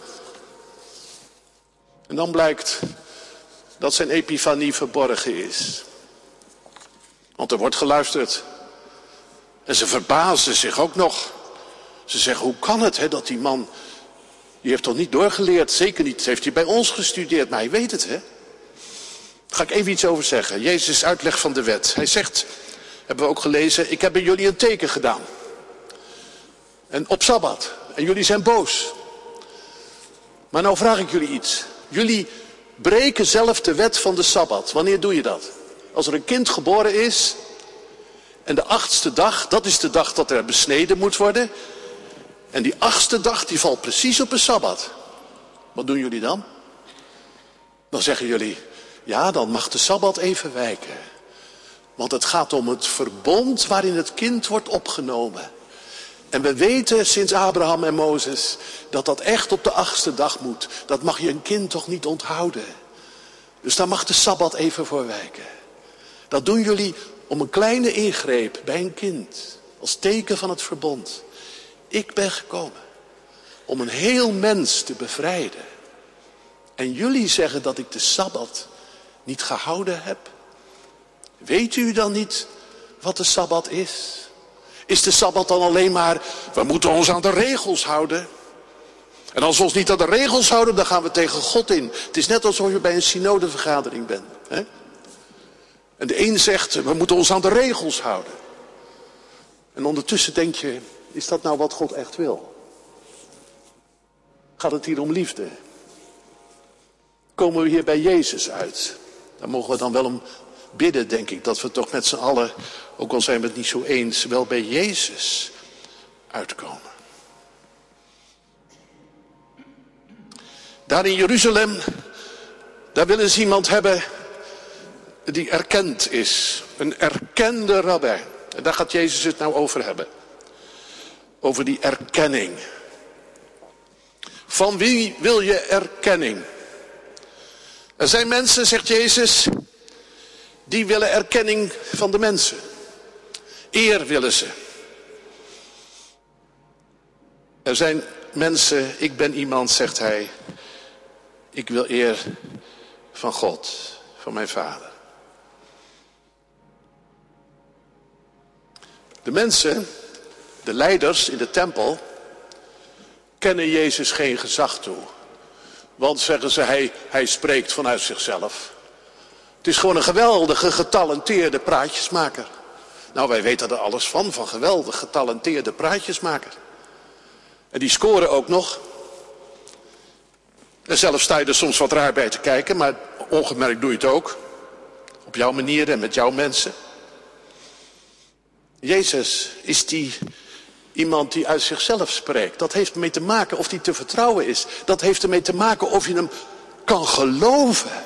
En dan blijkt dat zijn epifanie verborgen is. Want er wordt geluisterd. En ze verbazen zich ook nog. Ze zeggen, hoe kan het hè, dat die man, die heeft toch niet doorgeleerd? Zeker niet, heeft hij bij ons gestudeerd, maar hij weet het hè. Daar ga ik even iets over zeggen. Jezus' uitleg van de wet. Hij zegt, hebben we ook gelezen, ik heb bij jullie een teken gedaan. En op Sabbat. En jullie zijn boos. Maar nou vraag ik jullie iets. Jullie breken zelf de wet van de Sabbat. Wanneer doe je dat? Als er een kind geboren is. En de achtste dag, dat is de dag dat er besneden moet worden. En die achtste dag, die valt precies op een Sabbat. Wat doen jullie dan? Dan zeggen jullie, ja, dan mag de Sabbat even wijken. Want het gaat om het verbond waarin het kind wordt opgenomen. En we weten sinds Abraham en Mozes dat dat echt op de achtste dag moet. Dat mag je een kind toch niet onthouden. Dus daar mag de Sabbat even voor wijken. Dat doen jullie om een kleine ingreep bij een kind. Als teken van het verbond. Ik ben gekomen om een heel mens te bevrijden. En jullie zeggen dat ik de Sabbat niet gehouden heb. Weet u dan niet wat de Sabbat is? Is de Sabbat dan alleen maar, we moeten ons aan de regels houden. En als we ons niet aan de regels houden, dan gaan we tegen God in. Het is net alsof je bij een synodevergadering bent. Hè? En de een zegt, we moeten ons aan de regels houden. En ondertussen denk je, is dat nou wat God echt wil? Gaat het hier om liefde? komen we hier bij Jezus uit. Daar mogen we dan wel om bidden, denk ik, dat we toch met z'n allen, ook al zijn we het niet zo eens, wel bij Jezus uitkomen. Daar in Jeruzalem, daar willen ze iemand hebben die erkend is. Een erkende rabbijn. En daar gaat Jezus het nou over hebben. Over die erkenning. Van wie wil je erkenning? Er zijn mensen, zegt Jezus, die willen erkenning van de mensen. Eer willen ze. Er zijn mensen, ik ben iemand, zegt hij, ik wil eer van God, van mijn Vader. De mensen, de leiders in de tempel, kennen Jezus geen gezag toe. Want, zeggen ze, hij, hij spreekt vanuit zichzelf. Het is gewoon een geweldige, getalenteerde praatjesmaker. Nou, wij weten er alles van, van geweldig getalenteerde praatjesmaker. En die scoren ook nog. En zelf sta je er soms wat raar bij te kijken, maar ongemerkt doe je het ook. Op jouw manier en met jouw mensen. Jezus is die iemand die uit zichzelf spreekt. Dat heeft ermee te maken of hij te vertrouwen is. Dat heeft ermee te maken of je hem kan geloven.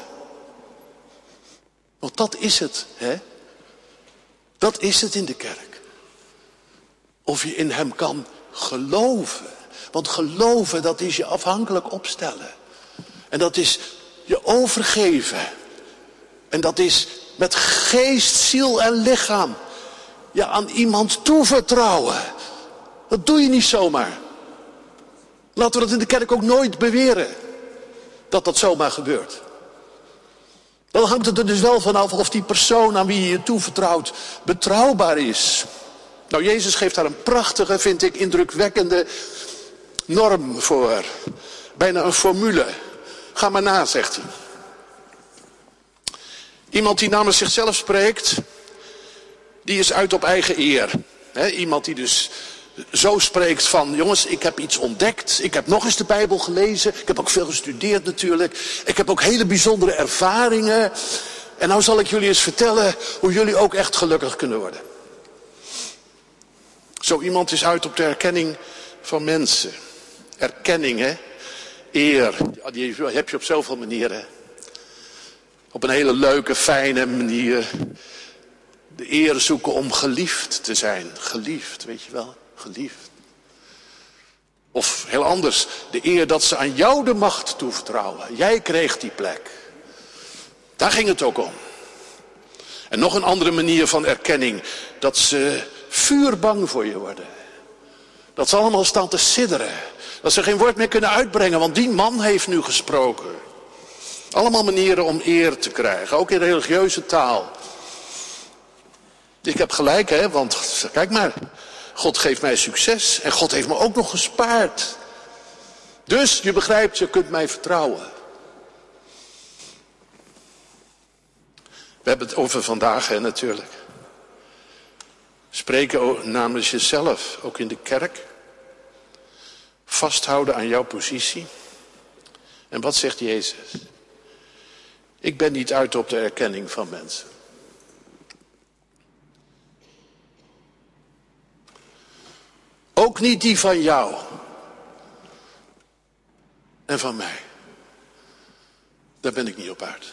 Want dat is het, hè? Dat is het in de kerk. Of je in hem kan geloven. Want geloven, dat is je afhankelijk opstellen. En dat is je overgeven. En dat is met geest, ziel en lichaam je aan iemand toevertrouwen. Dat doe je niet zomaar. Laten we dat in de kerk ook nooit beweren. Dat dat zomaar gebeurt. Dan hangt het er dus wel vanaf of die persoon aan wie je je toevertrouwt betrouwbaar is. Nou, Jezus geeft daar een prachtige, vind ik, indrukwekkende norm voor. Bijna een formule. Ga maar na, zegt hij. Iemand die namens zichzelf spreekt, die is uit op eigen eer. He, iemand die dus zo spreekt van, jongens, ik heb iets ontdekt. Ik heb nog eens de Bijbel gelezen. Ik heb ook veel gestudeerd natuurlijk. Ik heb ook hele bijzondere ervaringen. En nou zal ik jullie eens vertellen hoe jullie ook echt gelukkig kunnen worden. Zo iemand is uit op de erkenning van mensen. Erkenning, hè. Eer, die heb je op zoveel manieren. Op een hele leuke, fijne manier. De eer zoeken om geliefd te zijn. Geliefd, weet je wel. Geliefd. Of heel anders. De eer dat ze aan jou de macht toevertrouwen. Jij kreeg die plek. Daar ging het ook om. En nog een andere manier van erkenning. Dat ze vuurbang voor je worden. Dat ze allemaal staan te sidderen. Dat ze geen woord meer kunnen uitbrengen. Want die man heeft nu gesproken. Allemaal manieren om eer te krijgen. Ook in religieuze taal. Ik heb gelijk, hè. Want kijk maar. God geeft mij succes. En God heeft me ook nog gespaard. Dus je begrijpt, je kunt mij vertrouwen. We hebben het over vandaag, hè, natuurlijk. Spreken namens jezelf, ook in de kerk. Vasthouden aan jouw positie. En wat zegt Jezus? Ik ben niet uit op de erkenning van mensen. Ook niet die van jou. En van mij. Daar ben ik niet op uit.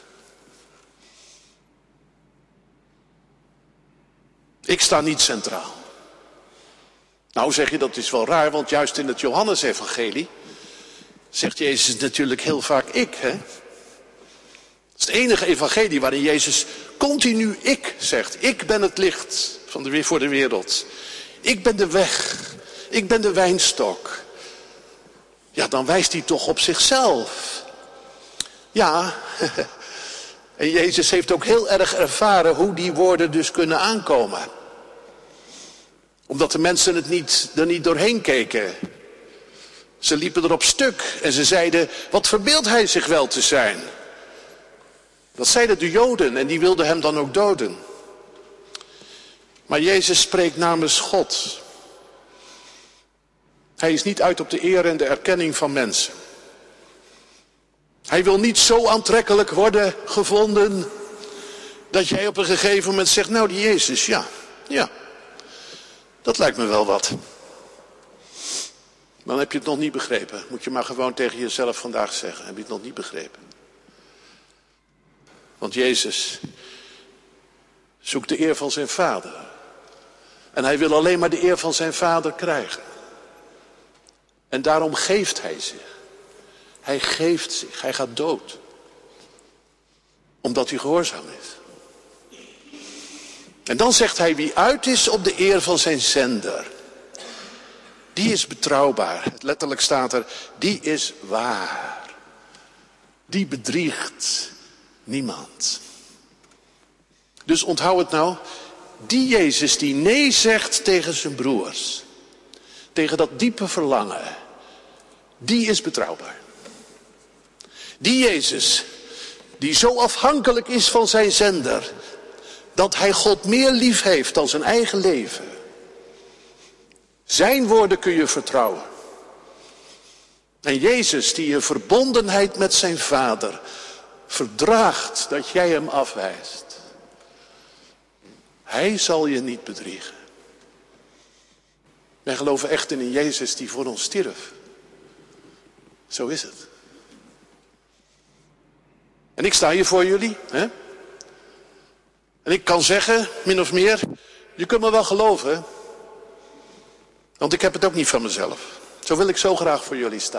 Ik sta niet centraal. Nou zeg je, dat is wel raar, want juist in het Johannesevangelie zegt Jezus natuurlijk heel vaak ik, hè? Het is het enige evangelie waarin Jezus continu ik zegt. Ik ben het licht van de, voor de wereld. Ik ben de weg. Ik ben de wijnstok. Ja, dan wijst hij toch op zichzelf. Ja, en Jezus heeft ook heel erg ervaren hoe die woorden dus kunnen aankomen. Omdat de mensen het niet, er niet doorheen keken. Ze liepen erop stuk en ze zeiden, wat verbeeldt hij zich wel te zijn? Dat zeiden de Joden en die wilden hem dan ook doden. Maar Jezus spreekt namens God. Hij is niet uit op de eer en de erkenning van mensen. Hij wil niet zo aantrekkelijk worden gevonden dat jij op een gegeven moment zegt, nou die Jezus, ja, ja, dat lijkt me wel wat. Dan heb je het nog niet begrepen. Moet je maar gewoon tegen jezelf vandaag zeggen, heb je het nog niet begrepen. Want Jezus zoekt de eer van zijn Vader. En hij wil alleen maar de eer van zijn Vader krijgen. En daarom geeft hij zich. Hij geeft zich, hij gaat dood. Omdat hij gehoorzaam is. En dan zegt hij, wie uit is op de eer van zijn zender, die is betrouwbaar. Letterlijk staat er, die is waar. Die bedriegt niemand. Dus onthoud het nou, die Jezus die nee zegt tegen zijn broers, tegen dat diepe verlangen, die is betrouwbaar. Die Jezus die zo afhankelijk is van zijn zender, dat hij God meer lief heeft dan zijn eigen leven. Zijn woorden kun je vertrouwen. En Jezus die in verbondenheid met zijn Vader verdraagt dat jij hem afwijst. Hij zal je niet bedriegen. Wij geloven echt in een Jezus die voor ons stierf. Zo is het. En ik sta hier voor jullie. Hè? En ik kan zeggen, min of meer, je kunt me wel geloven. Want ik heb het ook niet van mezelf. Zo wil ik zo graag voor jullie staan.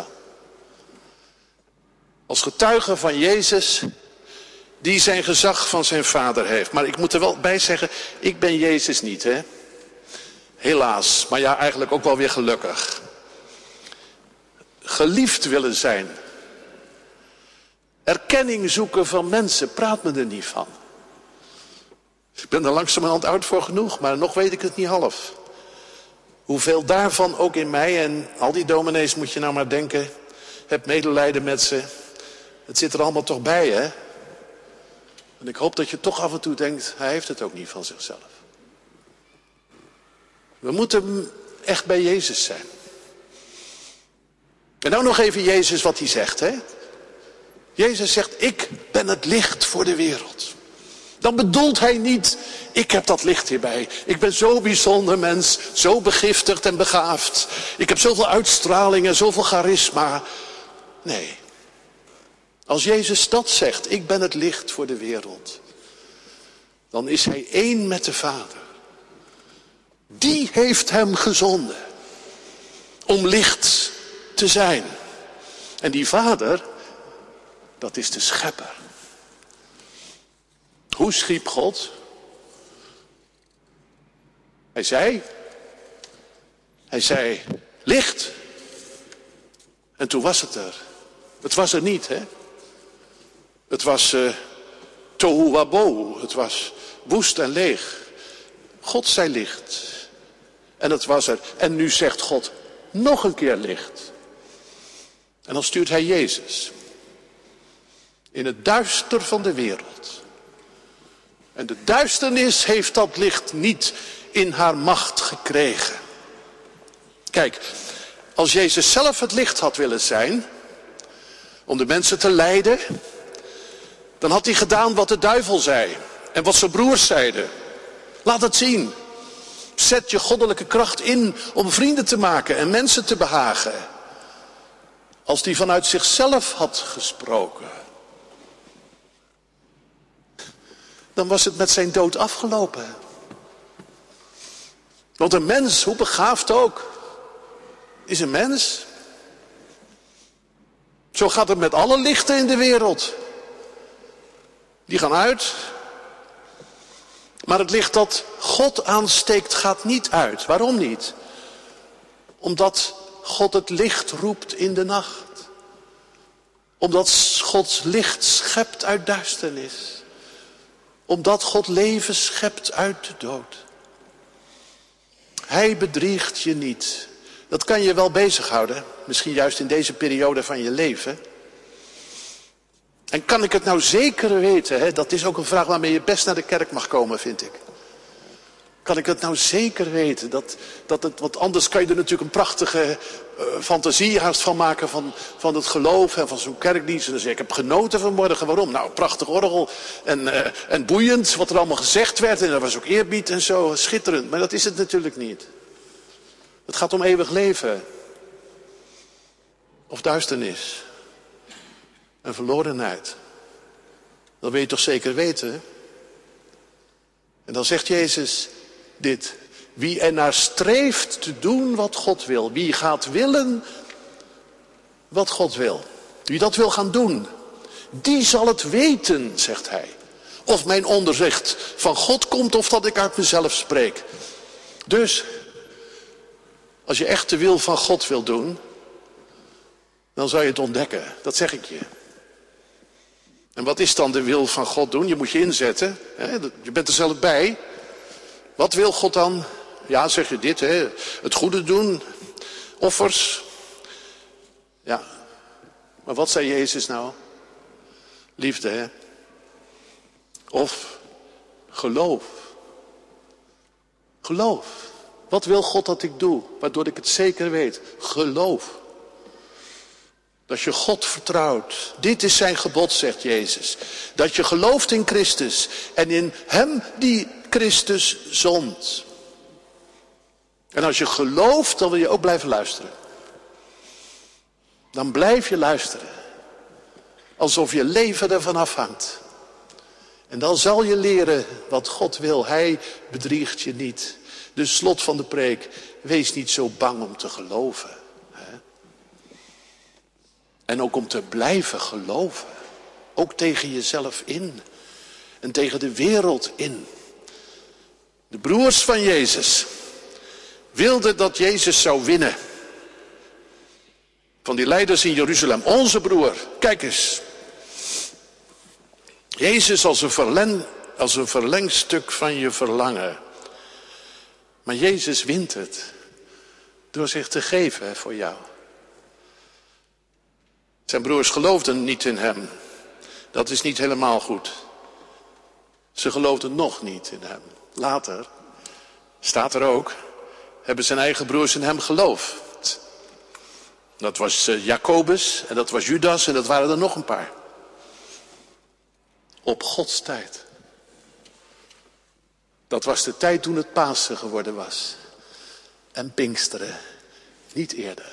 Als getuige van Jezus, die zijn gezag van zijn Vader heeft. Maar ik moet er wel bij zeggen, ik ben Jezus niet, hè. Helaas, maar ja, eigenlijk ook wel weer gelukkig. Geliefd willen zijn. Erkenning zoeken van mensen, praat me er niet van. Ik ben er langzamerhand oud voor genoeg, maar nog weet ik het niet half. Hoeveel daarvan ook in mij, en al die dominees moet je nou maar denken, heb medelijden met ze. Het zit er allemaal toch bij, hè? En ik hoop dat je toch af en toe denkt, hij heeft het ook niet van zichzelf. We moeten echt bij Jezus zijn. En nou nog even Jezus wat hij zegt, hè? Jezus zegt, ik ben het licht voor de wereld. Dan bedoelt hij niet, ik heb dat licht hierbij. Ik ben zo bijzonder mens, zo begiftigd en begaafd. Ik heb zoveel uitstraling en zoveel charisma. Nee. Als Jezus dat zegt, ik ben het licht voor de wereld, dan is hij één met de Vader. Die heeft hem gezonden om licht te zijn. En die Vader, dat is de Schepper. Hoe schiep God? Hij zei, hij zei, licht. En toen was het er. Het was er niet, hè. Het was uh, tohu wabohu. Het was woest en leeg. God zei licht. En het was er. En nu zegt God nog een keer licht. En dan stuurt hij Jezus. In het duister van de wereld. En de duisternis heeft dat licht niet in haar macht gekregen. Kijk, als Jezus zelf het licht had willen zijn, om de mensen te leiden, dan had hij gedaan wat de duivel zei en wat zijn broers zeiden. Laat het zien. Zet je goddelijke kracht in om vrienden te maken en mensen te behagen. Als die vanuit zichzelf had gesproken, dan was het met zijn dood afgelopen. Want een mens, hoe begaafd ook, is een mens. Zo gaat het met alle lichten in de wereld. Die gaan uit. Maar het licht dat God aansteekt gaat niet uit. Waarom niet? Omdat God het licht roept in de nacht. Omdat Gods licht schept uit duisternis. Omdat God leven schept uit de dood. Hij bedriegt je niet. Dat kan je wel bezighouden. Misschien juist in deze periode van je leven. En kan ik het nou zeker weten? Hè? Dat is ook een vraag waarmee je best naar de kerk mag komen, vind ik. Kan ik het nou zeker weten? Dat, dat het, want anders kan je er natuurlijk een prachtige uh, fantasie haast van maken van, van het geloof en van zo'n kerkdienst. En dan zeg ik, ik heb genoten vanmorgen. Waarom? Nou, prachtig orgel en, uh, en boeiend wat er allemaal gezegd werd. En er was ook eerbied en zo, schitterend. Maar dat is het natuurlijk niet. Het gaat om eeuwig leven. Of duisternis. En verlorenheid. Dat wil je toch zeker weten? En dan zegt Jezus dit. Wie er naar streeft te doen wat God wil. Wie gaat willen wat God wil. Wie dat wil gaan doen. Die zal het weten, zegt hij. Of mijn onderricht van God komt of dat ik uit mezelf spreek. Dus, als je echt de wil van God wil doen, dan zal je het ontdekken. Dat zeg ik je. En wat is dan de wil van God doen? Je moet je inzetten. Hè? Je bent er zelf bij. Wat wil God dan? Ja, zeg je dit, hè? Het goede doen. Offers. Ja. Maar wat zei Jezus nou? Liefde, hè? Of geloof. Geloof. Wat wil God dat ik doe? Waardoor ik het zeker weet. Geloof. Dat je God vertrouwt. Dit is zijn gebod, zegt Jezus. Dat je gelooft in Christus. En in hem die Christus zond. En als je gelooft, dan wil je ook blijven luisteren. Dan blijf je luisteren. Alsof je leven ervan afhangt. En dan zal je leren wat God wil. Hij bedriegt je niet. Dus slot van de preek. Wees niet zo bang om te geloven. Hè? En ook om te blijven geloven. Ook tegen jezelf in. En tegen de wereld in. De broers van Jezus wilden dat Jezus zou winnen. Van die leiders in Jeruzalem. Onze broer, kijk eens. Jezus als een, verlen, als een verlengstuk van je verlangen. Maar Jezus wint het. Door zich te geven voor jou. Zijn broers geloofden niet in hem. Dat is niet helemaal goed. Ze geloofden nog niet in hem. Later, staat er ook, hebben zijn eigen broers in hem geloofd. Dat was uh, Jacobus en dat was Judas en dat waren er nog een paar. Op Gods tijd. Dat was de tijd toen het Pasen geworden was. En Pinksteren, niet eerder.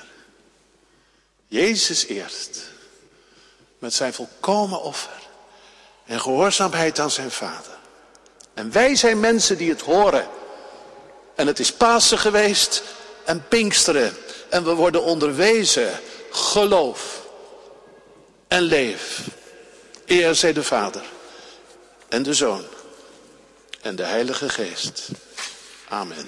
Jezus eerst. Met zijn volkomen offer. En gehoorzaamheid aan zijn Vader. En wij zijn mensen die het horen. En het is Pasen geweest en Pinksteren. En we worden onderwezen. Geloof. En leef. Eer zij de Vader. En de Zoon. En de Heilige Geest. Amen.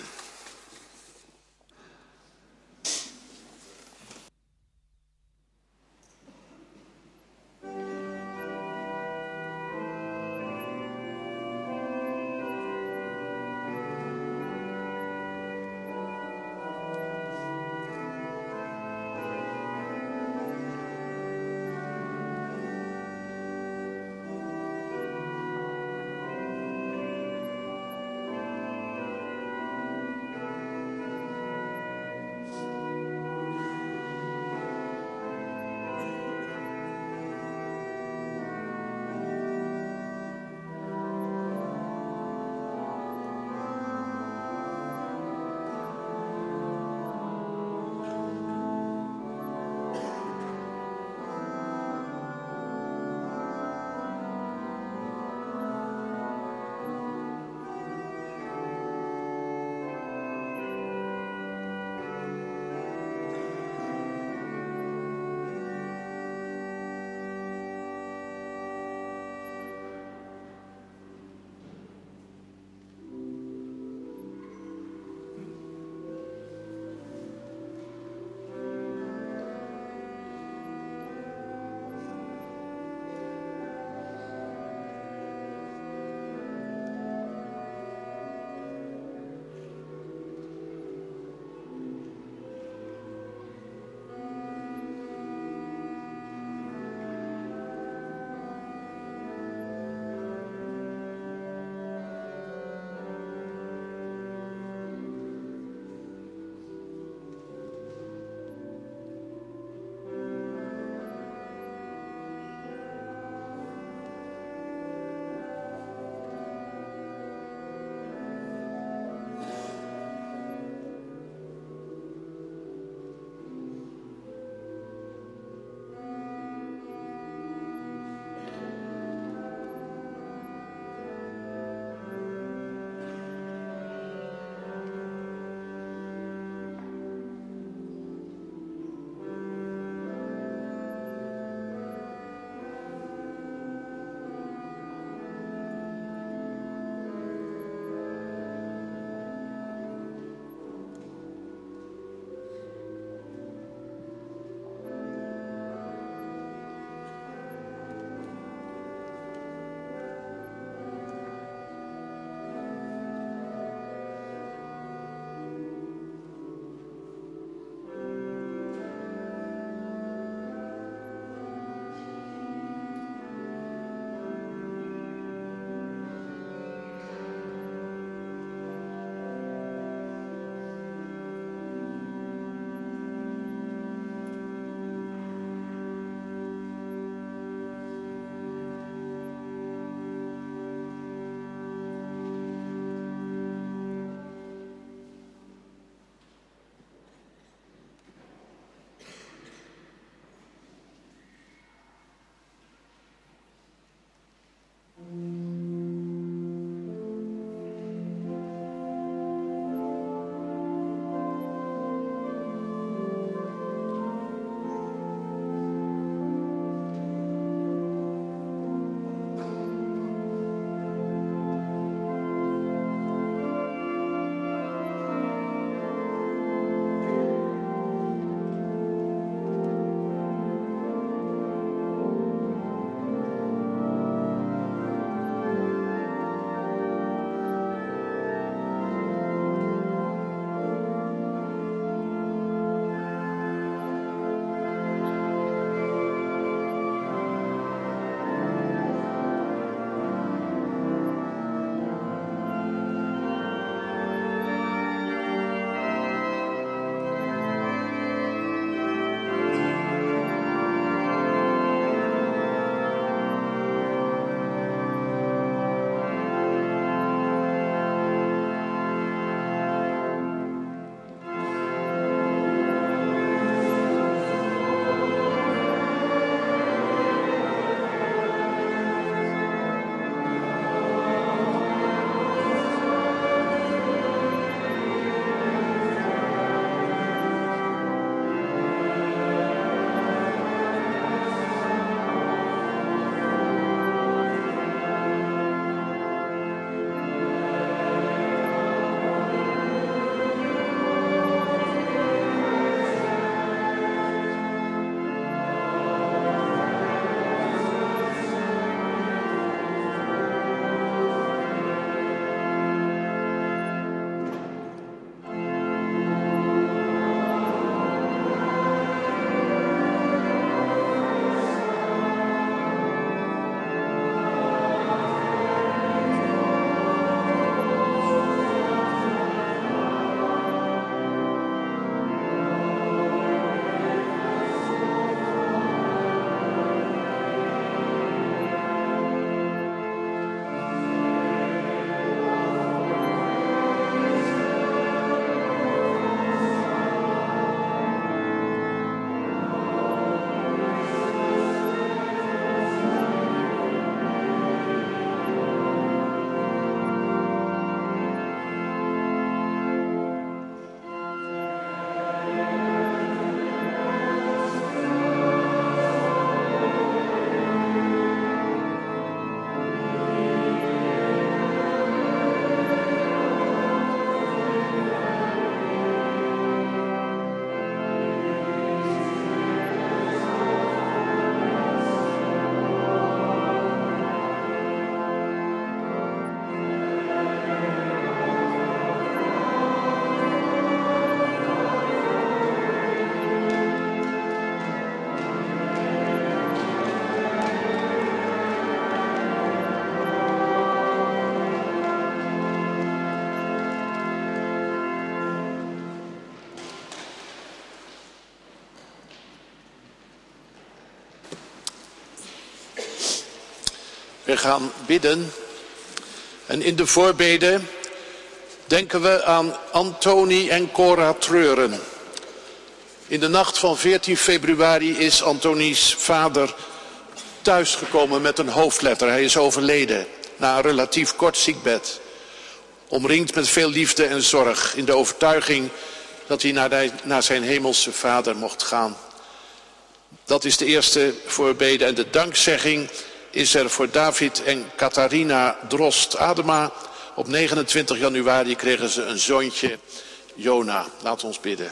We gaan bidden en in de voorbeden denken we aan Antonie en Cora Treuren. In de nacht van veertien februari is Antonies vader thuisgekomen met een hoofdletter. Hij is overleden na een relatief kort ziekbed. Omringd met veel liefde en zorg in de overtuiging dat hij naar, de, naar zijn hemelse vader mocht gaan. Dat is de eerste voorbede en de dankzegging is er voor David en Catharina Drost-Adema. Op negenentwintig januari kregen ze een zoontje, Jona. Laat ons bidden.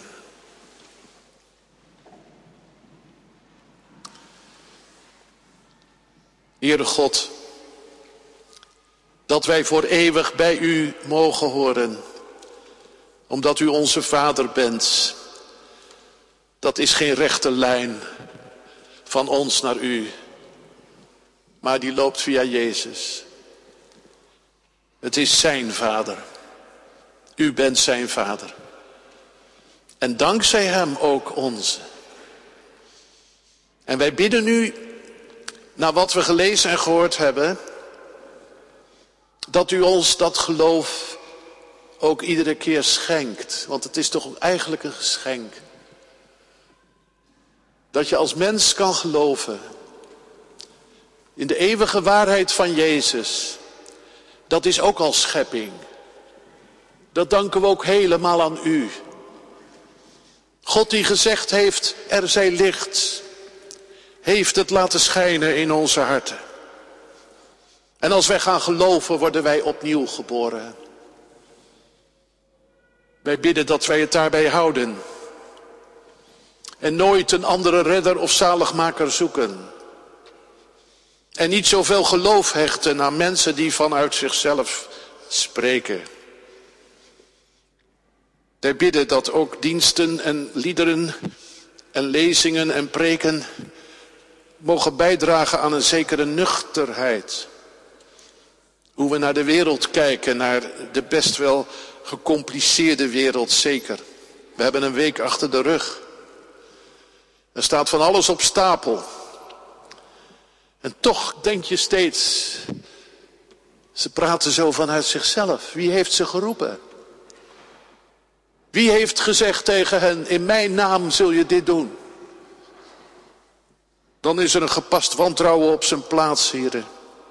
Heere God, dat wij voor eeuwig bij u mogen horen, omdat u onze vader bent. Dat is geen rechte lijn van ons naar u, maar die loopt via Jezus. Het is zijn vader. U bent zijn vader. En dankzij hem ook onze. En wij bidden nu, na wat we gelezen en gehoord hebben, dat u ons dat geloof ook iedere keer schenkt. Want het is toch eigenlijk een geschenk. Dat je als mens kan geloven in de eeuwige waarheid van Jezus. Dat is ook al schepping. Dat danken we ook helemaal aan u. God die gezegd heeft, er zij licht, heeft het laten schijnen in onze harten. En als wij gaan geloven, worden wij opnieuw geboren. Wij bidden dat wij het daarbij houden. En nooit een andere redder of zaligmaker zoeken. En niet zoveel geloof hechten aan mensen die vanuit zichzelf spreken. Wij bidden dat ook diensten en liederen en lezingen en preken mogen bijdragen aan een zekere nuchterheid. Hoe we naar de wereld kijken, naar de best wel gecompliceerde wereld, zeker. We hebben een week achter de rug. Er staat van alles op stapel. En toch denk je steeds, ze praten zo vanuit zichzelf. Wie heeft ze geroepen? Wie heeft gezegd tegen hen, in mijn naam zul je dit doen? Dan is er een gepast wantrouwen op zijn plaats, heren.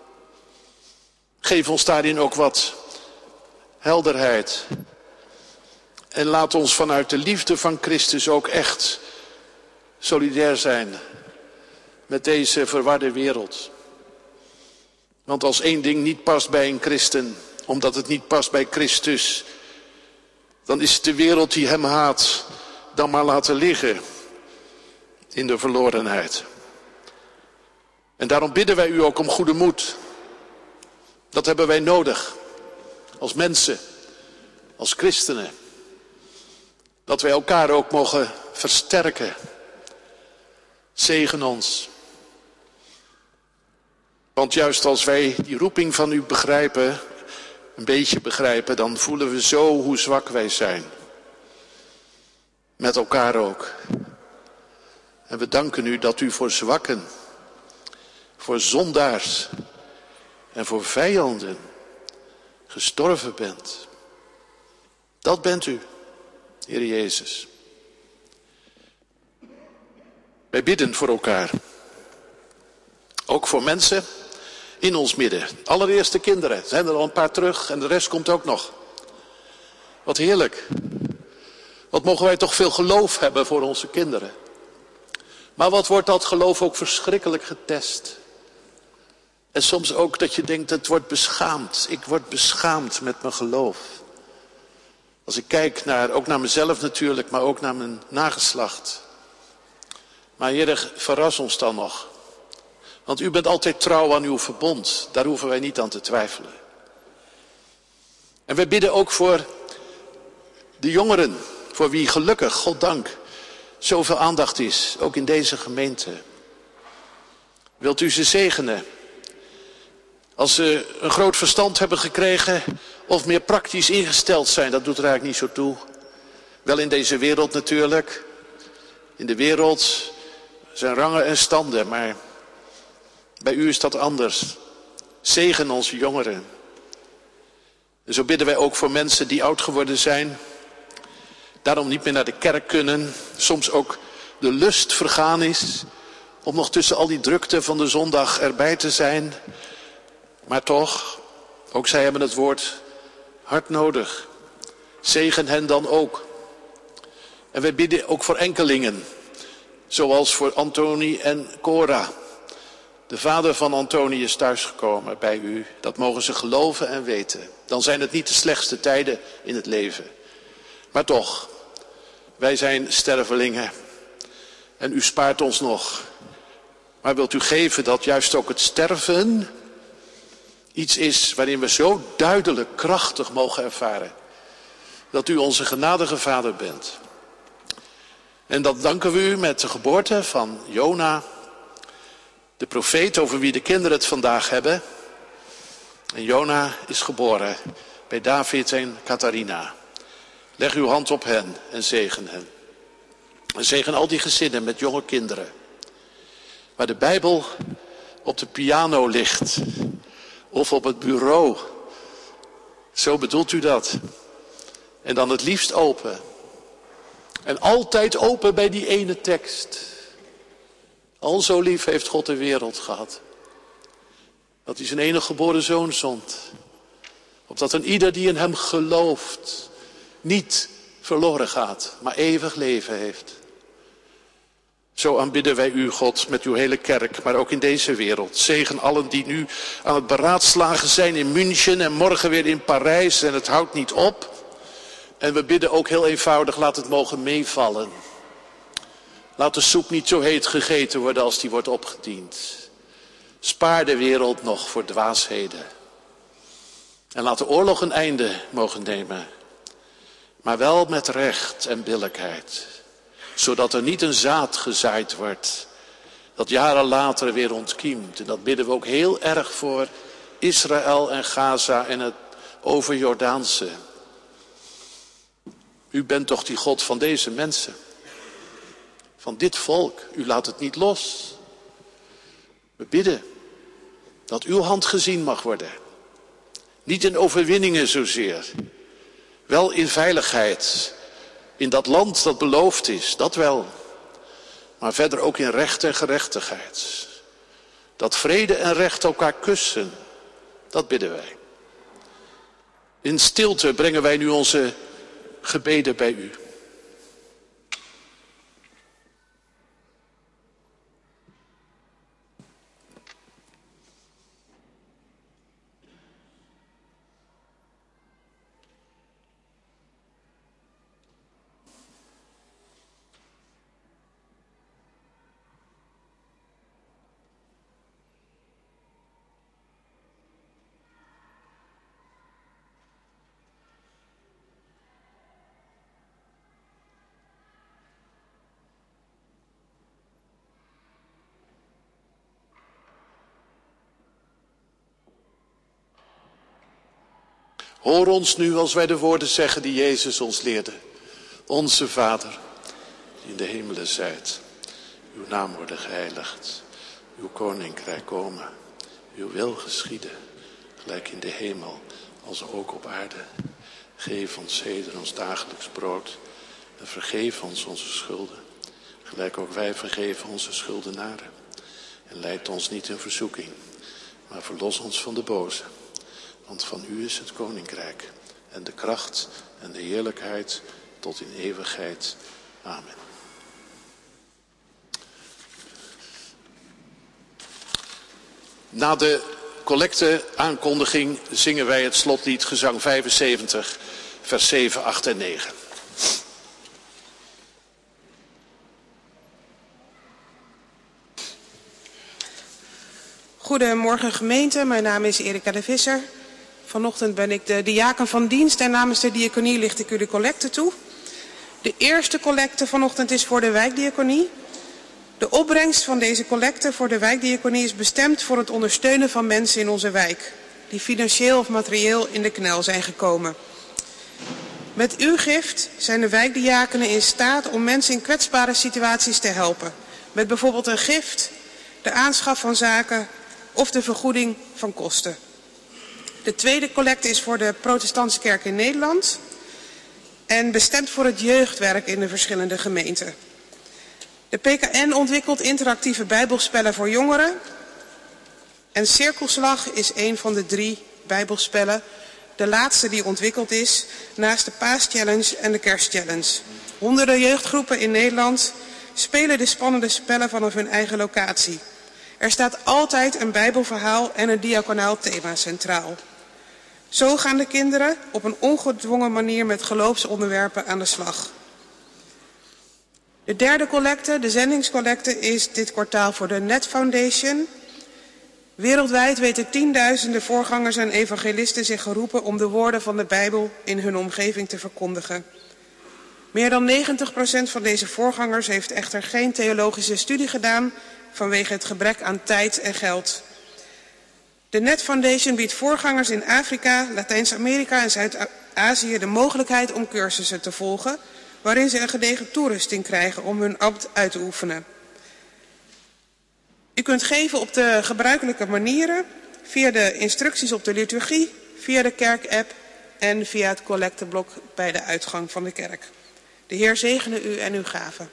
Geef ons daarin ook wat helderheid. En laat ons vanuit de liefde van Christus ook echt solidair zijn met deze verwarde wereld. Want als één ding niet past bij een christen, omdat het niet past bij Christus, dan is het de wereld die hem haat, dan maar laten liggen in de verlorenheid. En daarom bidden wij u ook om goede moed. Dat hebben wij nodig, als mensen, als christenen. Dat wij elkaar ook mogen versterken. Zegen ons. Want juist als wij die roeping van u begrijpen, een beetje begrijpen, dan voelen we zo hoe zwak wij zijn. Met elkaar ook. En we danken u dat u voor zwakken, voor zondaars en voor vijanden gestorven bent. Dat bent u, Heer Jezus. Wij bidden voor elkaar. Ook voor mensen in ons midden. Allereerst de kinderen. Er zijn er al een paar terug en de rest komt ook nog. Wat heerlijk. Wat mogen wij toch veel geloof hebben voor onze kinderen. Maar wat wordt dat geloof ook verschrikkelijk getest. En soms ook dat je denkt, het wordt beschaamd. Ik word beschaamd met mijn geloof. Als ik kijk naar, ook naar mezelf natuurlijk, maar ook naar mijn nageslacht. Maar Heer, verras ons dan nog. Want u bent altijd trouw aan uw verbond. Daar hoeven wij niet aan te twijfelen. En wij bidden ook voor de jongeren. Voor wie gelukkig, goddank, zoveel aandacht is. Ook in deze gemeente. Wilt u ze zegenen? Als ze een groot verstand hebben gekregen of meer praktisch ingesteld zijn, dat doet er eigenlijk niet zo toe. Wel in deze wereld natuurlijk. In de wereld zijn rangen en standen, maar bij u is dat anders. Zegen onze jongeren. En zo bidden wij ook voor mensen die oud geworden zijn, daarom niet meer naar de kerk kunnen, soms ook de lust vergaan is om nog tussen al die drukte van de zondag erbij te zijn. Maar toch, ook zij hebben het woord hard nodig. Zegen hen dan ook. En wij bidden ook voor enkelingen, zoals voor Antoni en Cora. De vader van Antoni is thuisgekomen bij u. Dat mogen ze geloven en weten. Dan zijn het niet de slechtste tijden in het leven. Maar toch, wij zijn stervelingen. En u spaart ons nog. Maar wilt u geven dat juist ook het sterven iets is waarin we zo duidelijk krachtig mogen ervaren. Dat u onze genadige vader bent. En dat danken we u met de geboorte van Jona, de profeet over wie de kinderen het vandaag hebben. En Jona is geboren bij David en Catharina. Leg uw hand op hen en zegen hen. En zegen al die gezinnen met jonge kinderen. Waar de Bijbel op de piano ligt. Of op het bureau. Zo bedoelt u dat. En dan het liefst open. En altijd open bij die ene tekst. Al zo lief heeft God de wereld gehad. Dat hij zijn enige geboren zoon zond. Opdat een ieder die in hem gelooft niet verloren gaat, maar eeuwig leven heeft. Zo aanbidden wij u, God, met uw hele kerk, maar ook in deze wereld. Zegen allen die nu aan het beraadslagen zijn in München en morgen weer in Parijs en het houdt niet op. En we bidden ook heel eenvoudig, laat het mogen meevallen. Laat de soep niet zo heet gegeten worden als die wordt opgediend. Spaar de wereld nog voor dwaasheden. En laat de oorlog een einde mogen nemen. Maar wel met recht en billijkheid. Zodat er niet een zaad gezaaid wordt. Dat jaren later weer ontkiemt. En dat bidden we ook heel erg voor Israël en Gaza en het overjordaanse. U bent toch die God van deze mensen. Van dit volk. U laat het niet los. We bidden dat uw hand gezien mag worden. Niet in overwinningen zozeer. Wel in veiligheid. In dat land dat beloofd is, dat wel. Maar verder ook in recht en gerechtigheid. Dat vrede en recht elkaar kussen. Dat bidden wij. In stilte brengen wij nu onze gebeden bij u. Hoor ons nu als wij de woorden zeggen die Jezus ons leerde. Onze Vader, die in de hemelen zijt. Uw naam worden geheiligd. Uw koninkrijk komen. Uw wil geschieden. Gelijk in de hemel als ook op aarde. Geef ons heden ons dagelijks brood. En vergeef ons onze schulden. Gelijk ook wij vergeven onze schuldenaren. En leid ons niet in verzoeking. Maar verlos ons van de boze. Want van u is het koninkrijk en de kracht en de heerlijkheid tot in eeuwigheid. Amen. Na de collecte-aankondiging zingen wij het slotlied gezang vijfenzeventig, vers zeven, acht en negen. Goedemorgen gemeente, mijn naam is Erika de Visser. Vanochtend ben ik de diaken van dienst en namens de diaconie licht ik u de collecte toe. De eerste collecte vanochtend is voor de wijkdiaconie. De opbrengst van deze collecte voor de wijkdiaconie is bestemd voor het ondersteunen van mensen in onze wijk, die financieel of materieel in de knel zijn gekomen. Met uw gift zijn de wijkdiakenen in staat om mensen in kwetsbare situaties te helpen. Met bijvoorbeeld een gift, de aanschaf van zaken of de vergoeding van kosten. De tweede collecte is voor de Protestantse Kerk in Nederland en bestemd voor het jeugdwerk in de verschillende gemeenten. De P K N ontwikkelt interactieve bijbelspellen voor jongeren en Cirkelslag is een van de drie bijbelspellen, de laatste die ontwikkeld is, naast de Paaschallenge en de Kerstchallenge. Honderden jeugdgroepen in Nederland spelen de spannende spellen vanaf hun eigen locatie. Er staat altijd een bijbelverhaal en een diaconaal thema centraal. Zo gaan de kinderen op een ongedwongen manier met geloofsonderwerpen aan de slag. De derde collecte, de zendingscollecte, is dit kwartaal voor de Net Foundation. Wereldwijd weten tienduizenden voorgangers en evangelisten zich geroepen om de woorden van de Bijbel in hun omgeving te verkondigen. Meer dan negentig procent van deze voorgangers heeft echter geen theologische studie gedaan vanwege het gebrek aan tijd en geld. De Net Foundation biedt voorgangers in Afrika, Latijns-Amerika en Zuid-Azië de mogelijkheid om cursussen te volgen, waarin ze een gedegen toerusting krijgen om hun ambt uit te oefenen. U kunt geven op de gebruikelijke manieren, via de instructies op de liturgie, via de kerkapp en via het collecteblok bij de uitgang van de kerk. De Heer zegene u en uw gaven.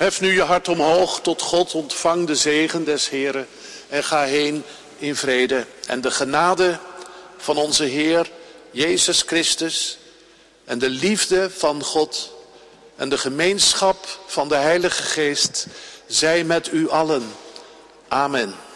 Hef nu je hart omhoog tot God, ontvang de zegen des Heren en ga heen in vrede. En de genade van onze Heer Jezus Christus en de liefde van God en de gemeenschap van de Heilige Geest zij met u allen. Amen.